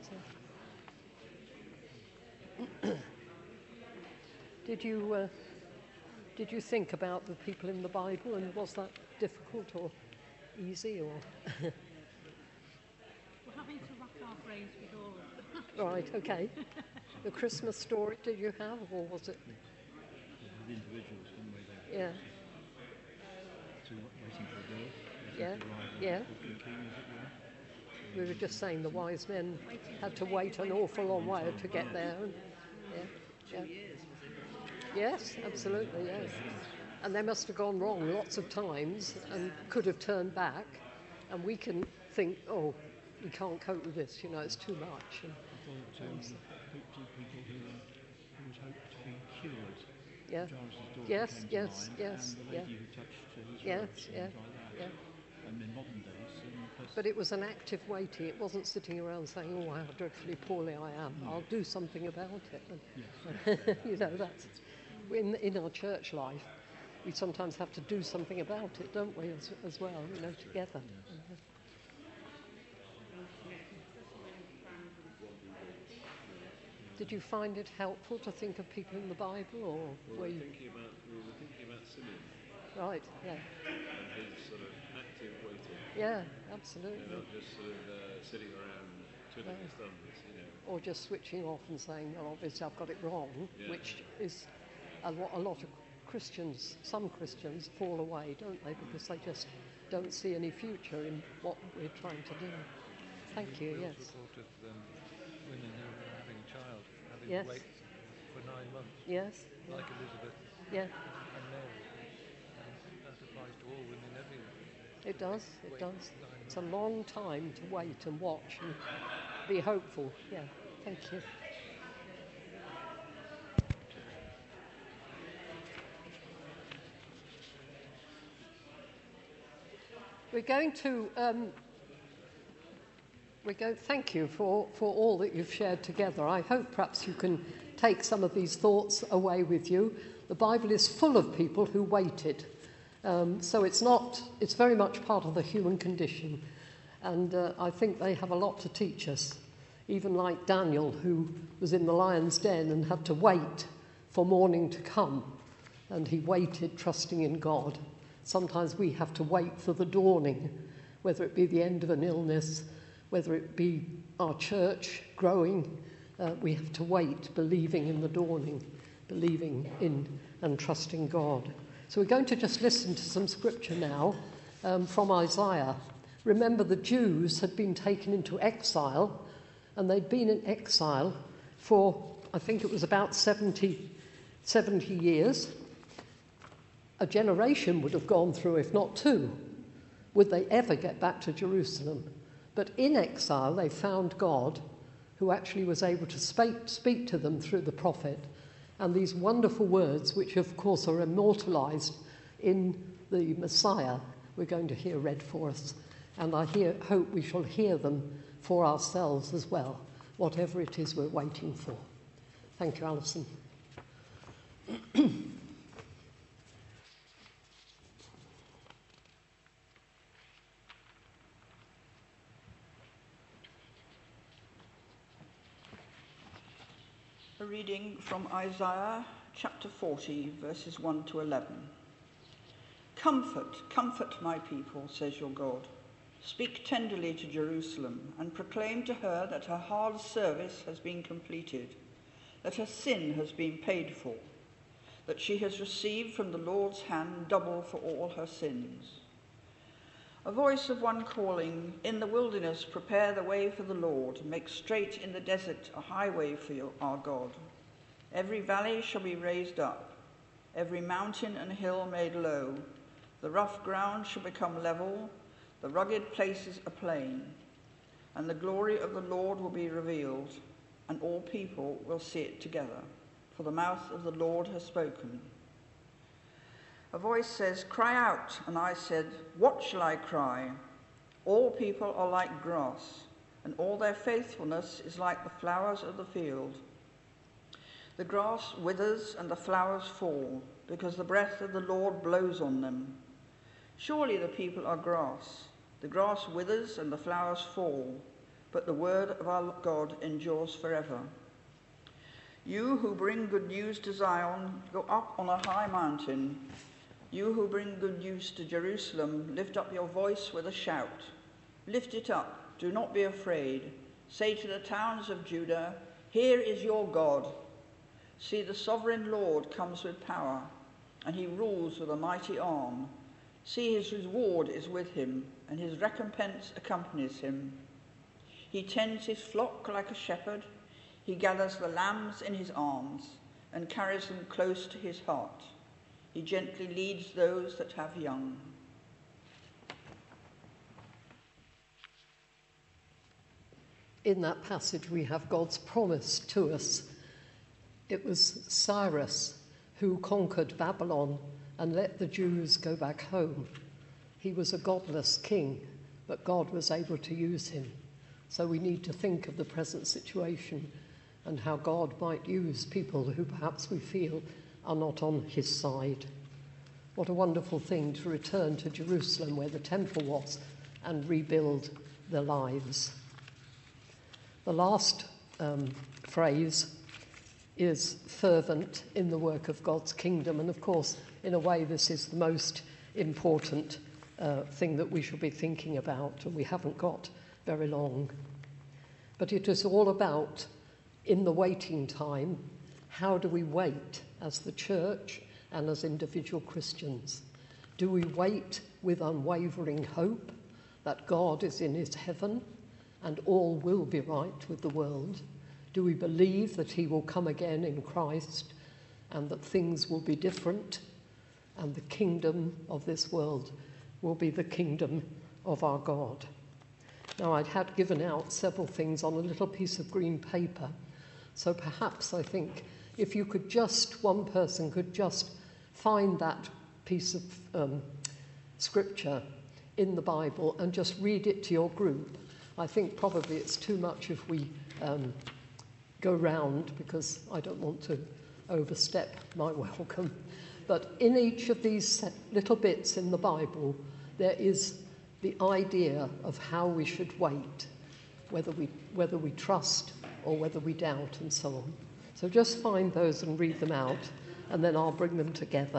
So. Did you think about the people in the Bible, and was that difficult or easy, or? We're having to rack our brains with all of them. Right, okay. The Christmas story, did you have, or was it? The individuals, didn't we? Yeah. To waiting for a birth. Yeah. Yeah. We were just saying the wise men had to wait an awful long way to get there. And, yeah. Yes, absolutely, yes. And they must have gone wrong lots of times and could have turned back. And we can think, oh, we can't cope with this, you know, it's too much. And, people who would hope to be cured. yeah. Yes. And the lady who touched his robes and things like that. Yeah. And in modern days, but it was an active waiting. It wasn't sitting around saying, "Oh, how dreadfully poorly I am. I'll do something about it." And, yes. You know, that's in our church life. We sometimes have to do something about it, don't we, as well? You know, together. Yeah. Did you find it helpful to think of people in the Bible, or were you thinking about Simeon? Right, yeah. And his sort of active waiting. Yeah, absolutely. You know, not just sort of sitting around twiddling his thumbs, you know. Or just switching off and saying, well, obviously I've got it wrong, which is a lot of Christians, some Christians fall away, don't they, because they just don't see any future in what we're trying to do. Thank you, yes. We also thought of women who were having a child, having yes. to wait for 9 months. Yes. Like Elizabeth and Mary. And that applies to all women everywhere. It does, it does. It's a long time to wait and watch and be hopeful. Yeah, thank you. We're going to thank you for all that you've shared together. I hope perhaps you can take some of these thoughts away with you. The Bible is full of people who waited. So it's very much part of the human condition. And I think they have a lot to teach us. Even like Daniel, who was in the lion's den and had to wait for morning to come. And he waited, trusting in God. Sometimes we have to wait for the dawning, whether it be the end of an illness, whether it be our church growing. We have to wait, believing in the dawning, believing in and trusting God. So we're going to just listen to some scripture now from Isaiah. Remember, the Jews had been taken into exile, and they'd been in exile for, I think it was about 70 years. a generation would have gone through, if not two. Would they ever get back to Jerusalem? But in exile, they found God, who actually was able to speak to them through the prophet. And these wonderful words, which of course are immortalized in the Messiah, we're going to hear read for us. And I hope we shall hear them for ourselves as well, whatever it is we're waiting for. Thank you, Alison. A reading from Isaiah chapter 40, verses 1 to 11. Comfort, comfort my people, says your God. Speak tenderly to Jerusalem and proclaim to her that her hard service has been completed, that her sin has been paid for, that she has received from the Lord's hand double for all her sins. A voice of one calling, in the wilderness prepare the way for the Lord, make straight in the desert a highway for our God. Every valley shall be raised up, every mountain and hill made low. The rough ground shall become level, the rugged places a plain, and the glory of the Lord will be revealed, and all people will see it together, for the mouth of the Lord has spoken. A voice says, cry out, and I said, what shall I cry? All people are like grass, and all their faithfulness is like the flowers of the field. The grass withers and the flowers fall, because the breath of the Lord blows on them. Surely the people are grass. The grass withers and the flowers fall, but the word of our God endures forever. You who bring good news to Zion, go up on a high mountain. You who bring good news to Jerusalem, lift up your voice with a shout. Lift it up, do not be afraid. Say to the towns of Judah, here is your God. See, the sovereign Lord comes with power, and he rules with a mighty arm. See, his reward is with him, and his recompense accompanies him. He tends his flock like a shepherd. He gathers the lambs in his arms and carries them close to his heart. He gently leads those that have young. In that passage, we have God's promise to us. It was Cyrus who conquered Babylon and let the Jews go back home. He was a godless king, but God was able to use him. So we need to think of the present situation and how God might use people who perhaps we feel are not on his side. What a wonderful thing to return to Jerusalem where the temple was and rebuild their lives. The last phrase is fervent in the work of God's kingdom. And of course, in a way, this is the most important thing that we should be thinking about, and we haven't got very long. But it is all about, in the waiting time, how do we wait as the church and as individual Christians? Do we wait with unwavering hope that God is in his heaven and all will be right with the world? Do we believe that he will come again in Christ and that things will be different and the kingdom of this world will be the kingdom of our God? Now, I'd had given out several things on a little piece of green paper, so perhaps I think if you could just, one person could just find that piece of scripture in the Bible and just read it to your group. I think probably it's too much if we go round, because I don't want to overstep my welcome. But in each of these little bits in the Bible, there is the idea of how we should wait, whether we trust or whether we doubt, and so on. So just find those and read them out, and then I'll bring them together.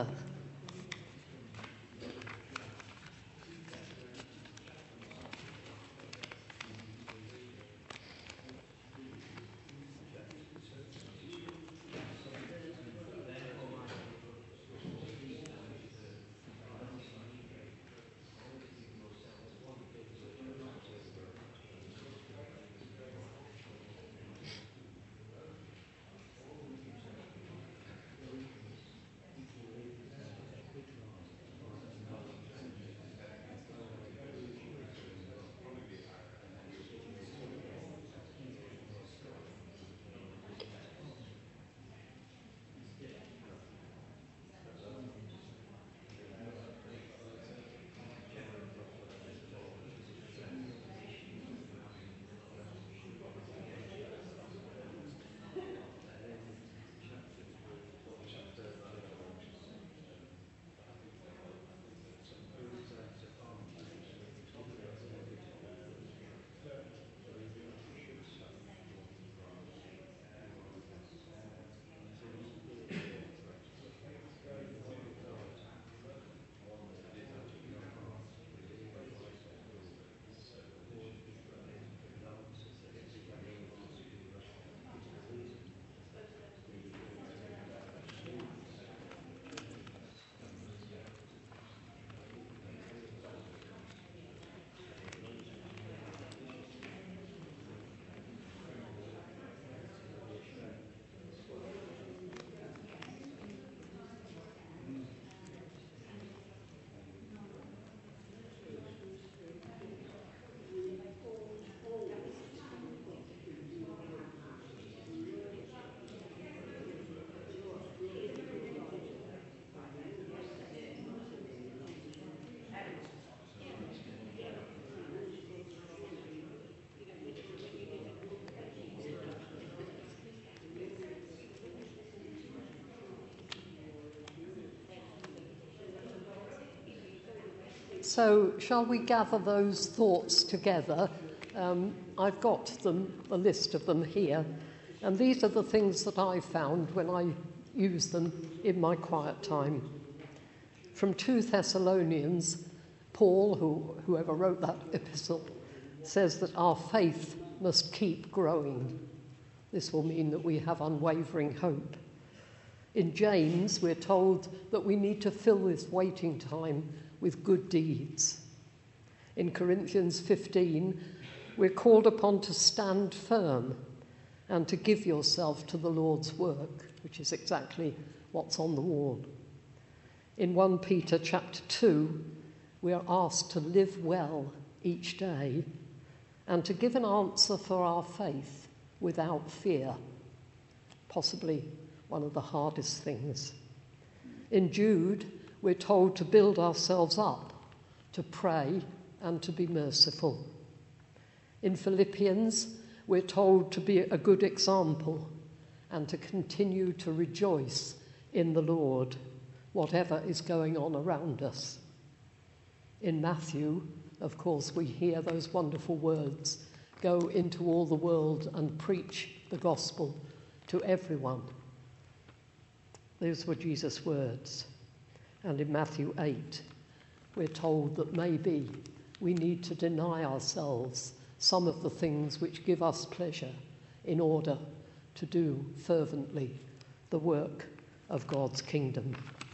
So shall we gather those thoughts together? I've got them, a list of them here, and these are the things that I found when I use them in my quiet time. From 2 Thessalonians, Paul, whoever wrote that epistle, says that our faith must keep growing. This will mean that we have unwavering hope. In James, we're told that we need to fill this waiting time with good deeds. In Corinthians 15, we're called upon to stand firm and to give yourself to the Lord's work, which is exactly what's on the wall. In 1 Peter chapter 2, we are asked to live well each day and to give an answer for our faith without fear, possibly one of the hardest things. In Jude, we're told to build ourselves up, to pray and to be merciful. In Philippians, we're told to be a good example and to continue to rejoice in the Lord, whatever is going on around us. In Matthew, of course, we hear those wonderful words, go into all the world and preach the gospel to everyone. Those were Jesus' words. And in Matthew 8, we're told that maybe we need to deny ourselves some of the things which give us pleasure in order to do fervently the work of God's kingdom.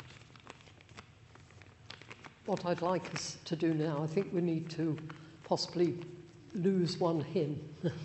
What I'd like us to do now, I think we need to possibly lose one hymn.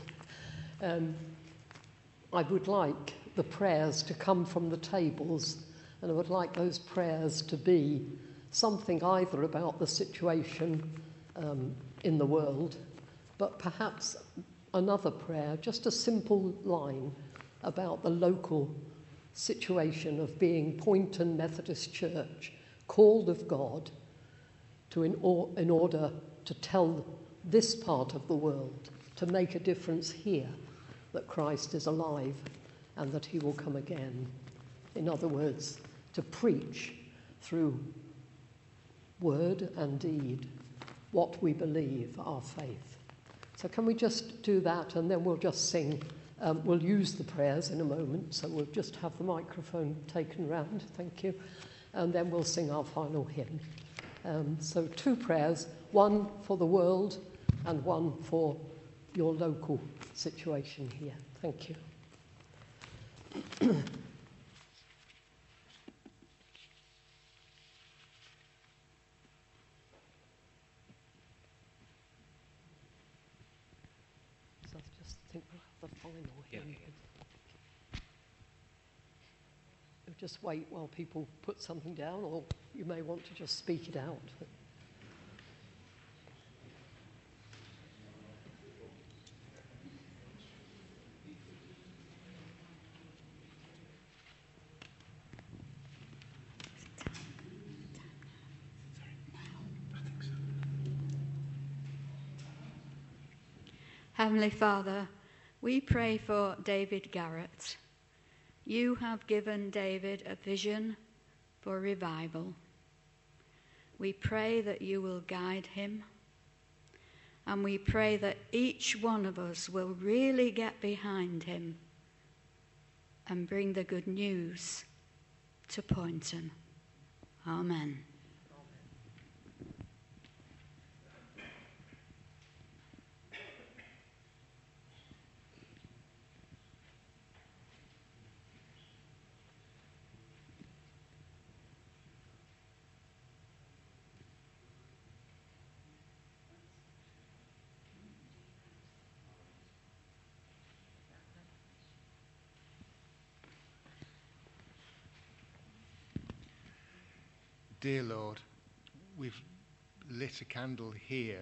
I would like the prayers to come from the tables, and I would like those prayers to be something either about the situation in the world, but perhaps another prayer, just a simple line about the local situation of being Poynton Methodist Church, called of God to in order to tell this part of the world, to make a difference here, that Christ is alive and that he will come again. In other words, to preach through word and deed what we believe, our faith. So can we just do that, and then we'll just sing. We'll use the prayers in a moment, so we'll just have the microphone taken round, thank you, and then we'll sing our final hymn. So 2 prayers, one for the world and one for your local situation here. Thank you. So I just think we'll have the final hymn. We'll just wait while people put something down, or you may want to just speak it out. Heavenly Father, we pray for David Garrett. You have given David a vision for revival. We pray that you will guide him, and we pray that each one of us will really get behind him and bring the good news to Poynton. Amen. Dear Lord, we've lit a candle here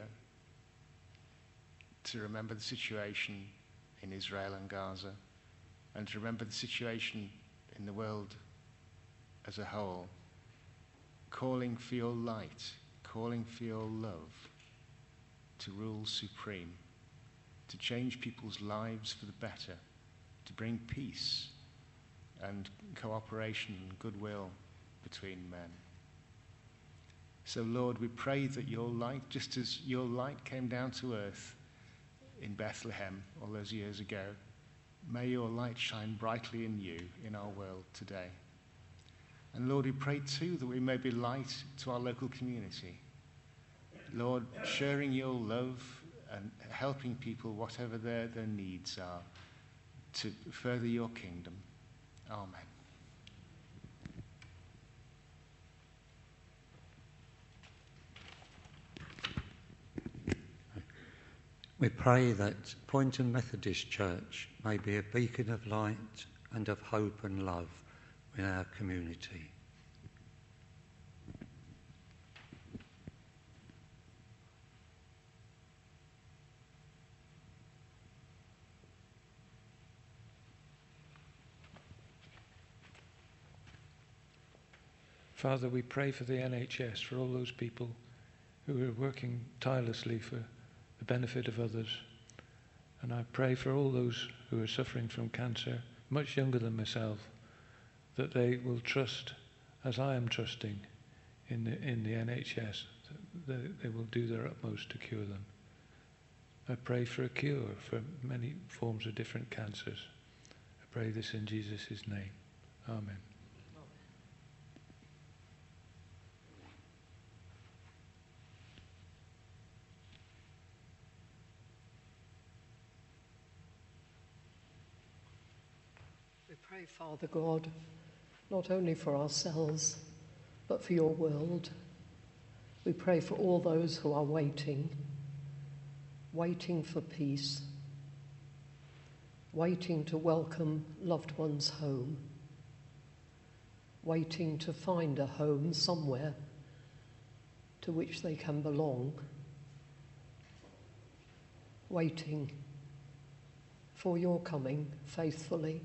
to remember the situation in Israel and Gaza, and to remember the situation in the world as a whole, calling for your light, calling for your love to rule supreme, to change people's lives for the better, to bring peace and cooperation and goodwill between men. So, Lord, we pray that your light, just as your light came down to earth in Bethlehem all those years ago, may your light shine brightly in you in our world today. And Lord, we pray too that we may be light to our local community. Lord, sharing your love and helping people, whatever their needs are, to further your kingdom. Amen. We pray that Poynton Methodist Church may be a beacon of light and of hope and love in our community. Father, we pray for the NHS, for all those people who are working tirelessly for the benefit of others. And I pray for all those who are suffering from cancer, much younger than myself, that they will trust, as I am trusting, in the NHS, that they will do their utmost to cure them. I pray for a cure for many forms of different cancers. I pray this in Jesus' name. Amen. We pray, Father God, not only for ourselves, but for your world. We pray for all those who are waiting for peace, waiting to welcome loved ones home, waiting to find a home somewhere to which they can belong, waiting for your coming faithfully,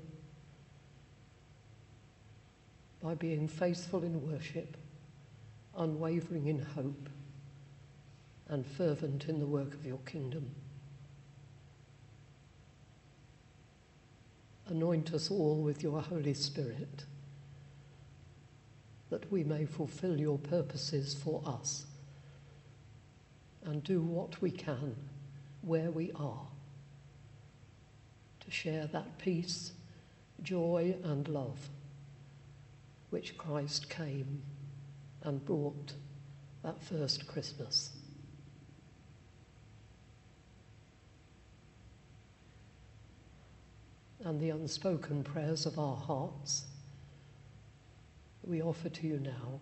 by being faithful in worship, unwavering in hope, and fervent in the work of your kingdom. Anoint us all with your Holy Spirit, that we may fulfill your purposes for us and do what we can where we are to share that peace, joy, and love which Christ came and brought that first Christmas. And the unspoken prayers of our hearts we offer to you now.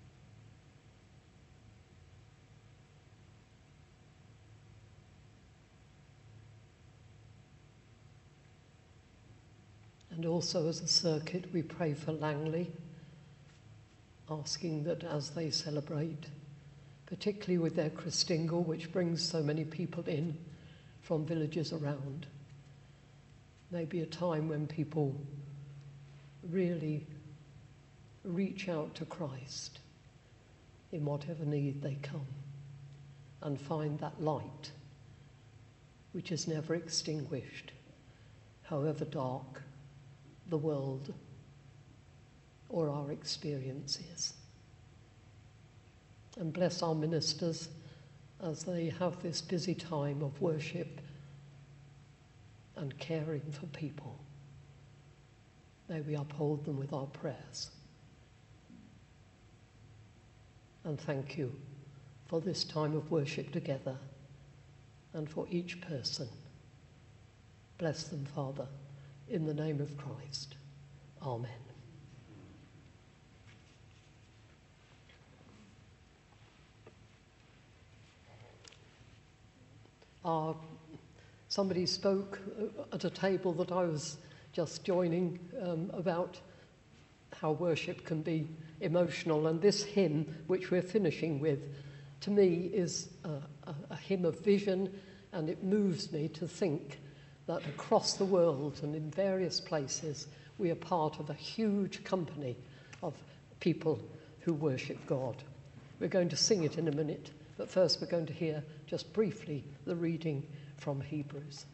And also as a circuit, we pray for Langley, asking that as they celebrate, particularly with their Christingle, which brings so many people in from villages around, may be a time when people really reach out to Christ in whatever need they come and find that light which is never extinguished, however dark the world or our experiences. And bless our ministers as they have this busy time of worship and caring for people. May we uphold them with our prayers. And thank you for this time of worship together and for each person. Bless them, Father, in the name of Christ. Amen. Somebody spoke at a table that I was just joining about how worship can be emotional, and this hymn, which we're finishing with, to me is a hymn of vision, and it moves me to think that across the world and in various places we are part of a huge company of people who worship God. We're going to sing it in a minute, but first we're going to hear just briefly the reading from Hebrews.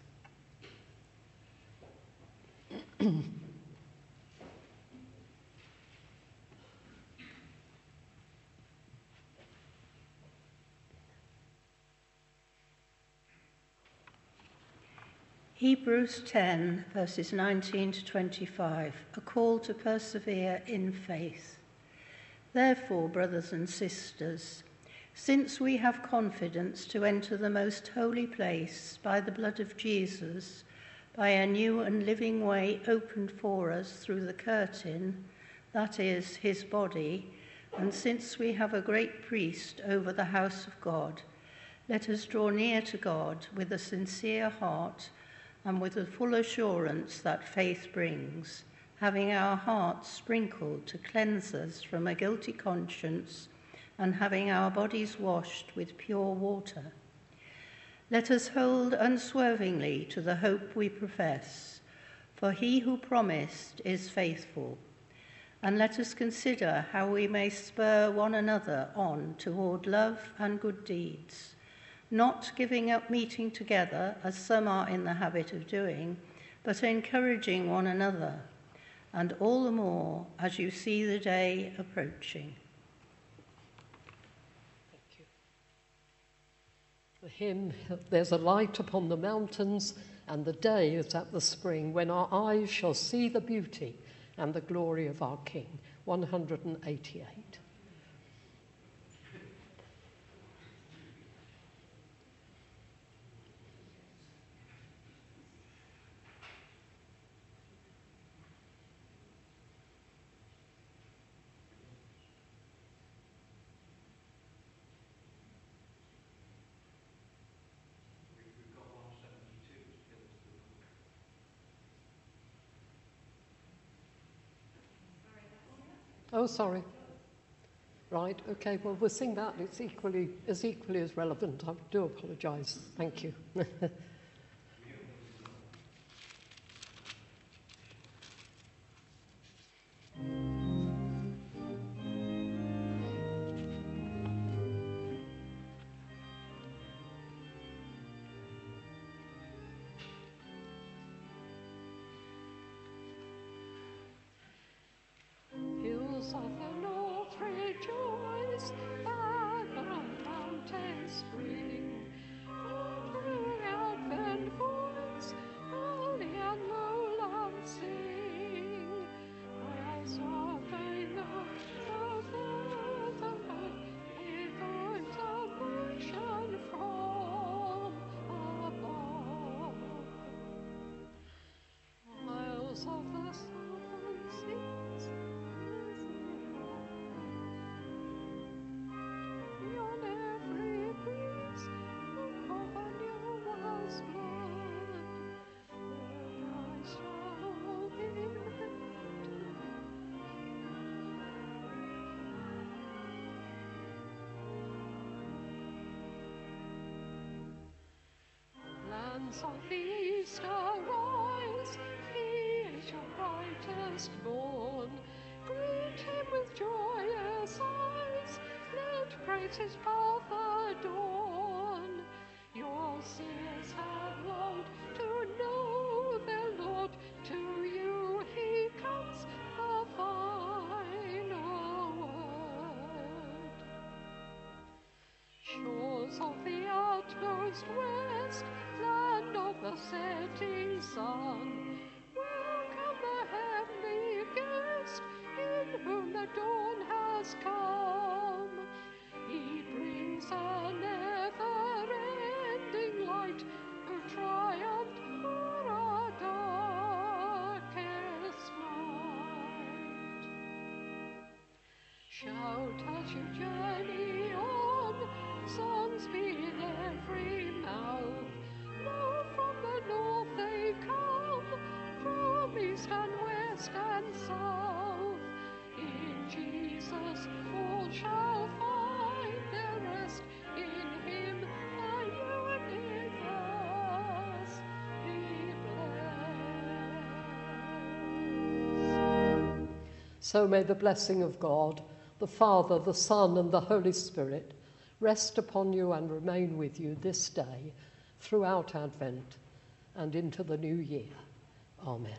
Hebrews 10, verses 19 to 25, a call to persevere in faith. Therefore, brothers and sisters, since we have confidence to enter the most holy place by the blood of Jesus, by a new and living way opened for us through the curtain, that is, his body, and since we have a great priest over the house of God, let us draw near to God with a sincere heart and with the full assurance that faith brings, having our hearts sprinkled to cleanse us from a guilty conscience and having our bodies washed with pure water. Let us hold unswervingly to the hope we profess, for he who promised is faithful. And let us consider how we may spur one another on toward love and good deeds, not giving up meeting together, as some are in the habit of doing, but encouraging one another, and all the more as you see the day approaching. Thank you. The hymn, There's a Light Upon the Mountains, and the day is at the spring, when our eyes shall see the beauty and the glory of our King. 188. Oh, sorry. Right, okay, well, we'll sing that. It's equally as relevant. I do apologise. Thank you. Hills of the north rejoice, and mountains spring. Through Advent voice, early and lowland sing. As of the fatherland, he finds a motion from above. Miles of the southern seas, on every breeze, the companion was blood. Their eyes shall all be red. Lands of the east arise, he is your brightest morn. Greet him with joyous eyes, let praise his path adorn. Your seers have longed to know their Lord, to you he comes, the final word. Shores of the utmost west, land of the setting sun, welcome the heavenly guest, in whom the dawn has come. He brings a never-ending light, who triumphed o'er our darkest night. Shout as you journey on, songs be in every mouth. Lo, from the north they come, from east and west and south. In Jesus all shall find their rest, in him the universe be blessed. So may the blessing of God, the Father, the Son, and the Holy Spirit rest upon you and remain with you this day, throughout Advent, and into the new year. Amen.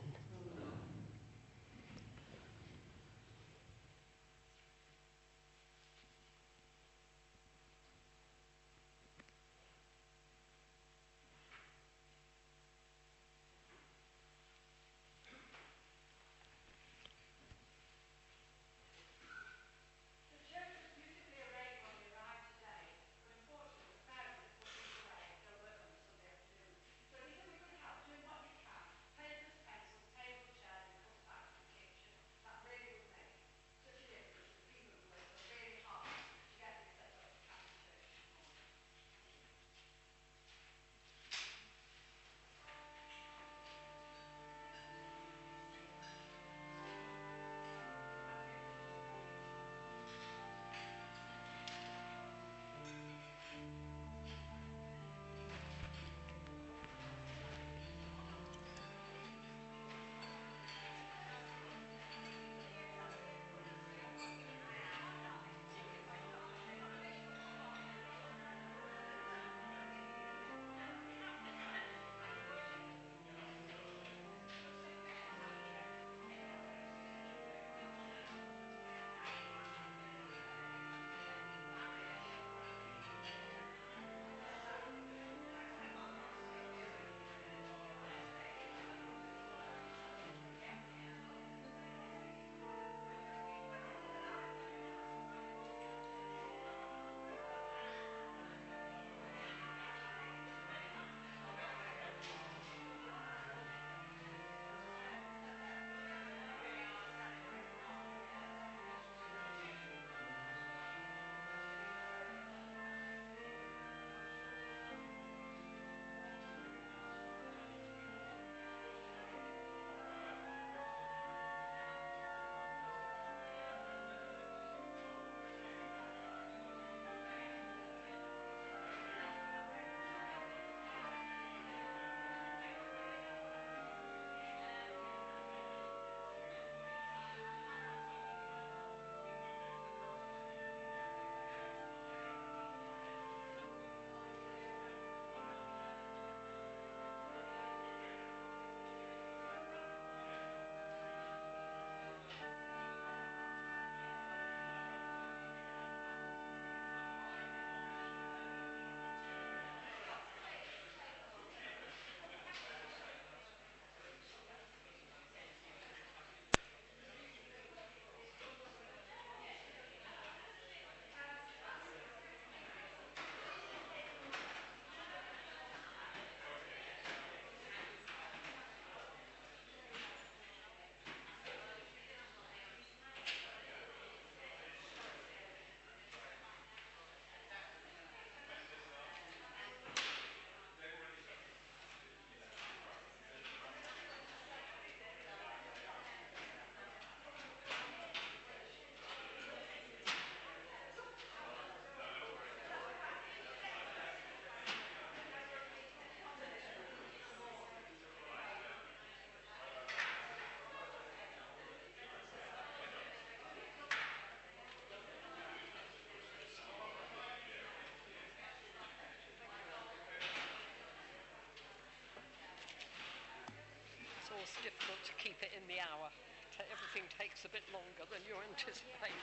course, difficult to keep it in the hour. Everything takes a bit longer than you anticipate.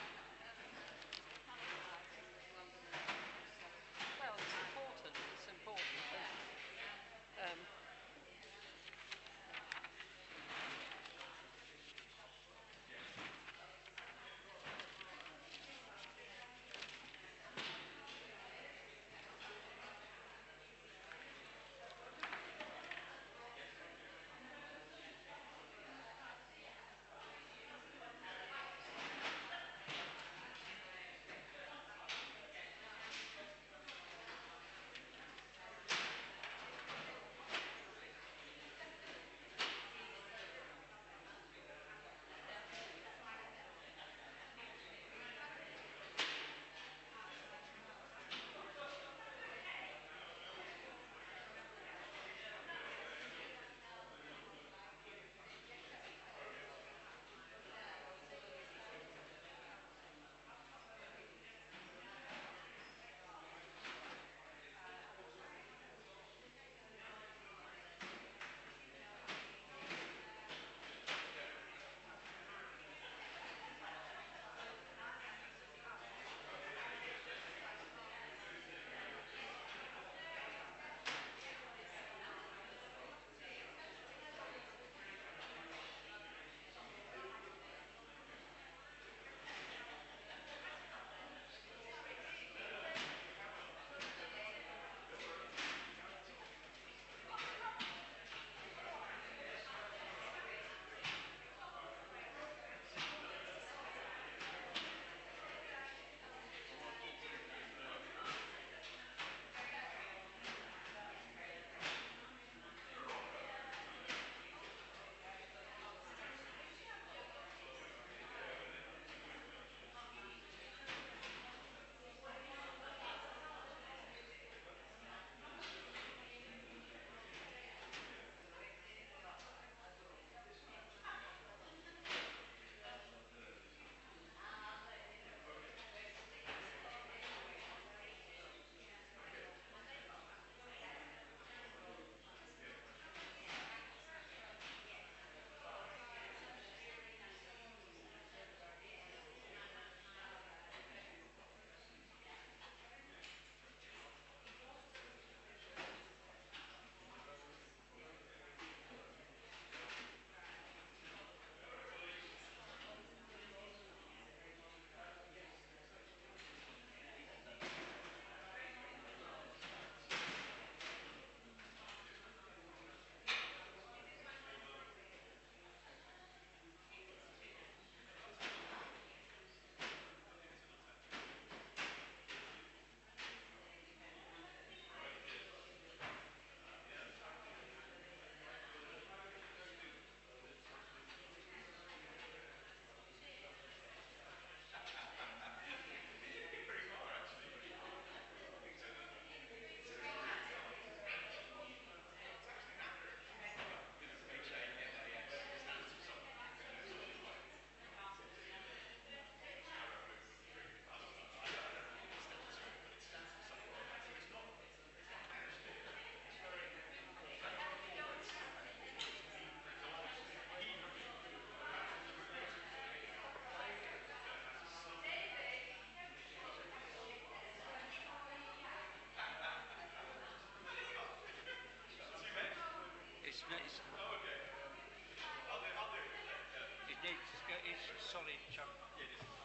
Well, it's important. It's important. It's solid chunk.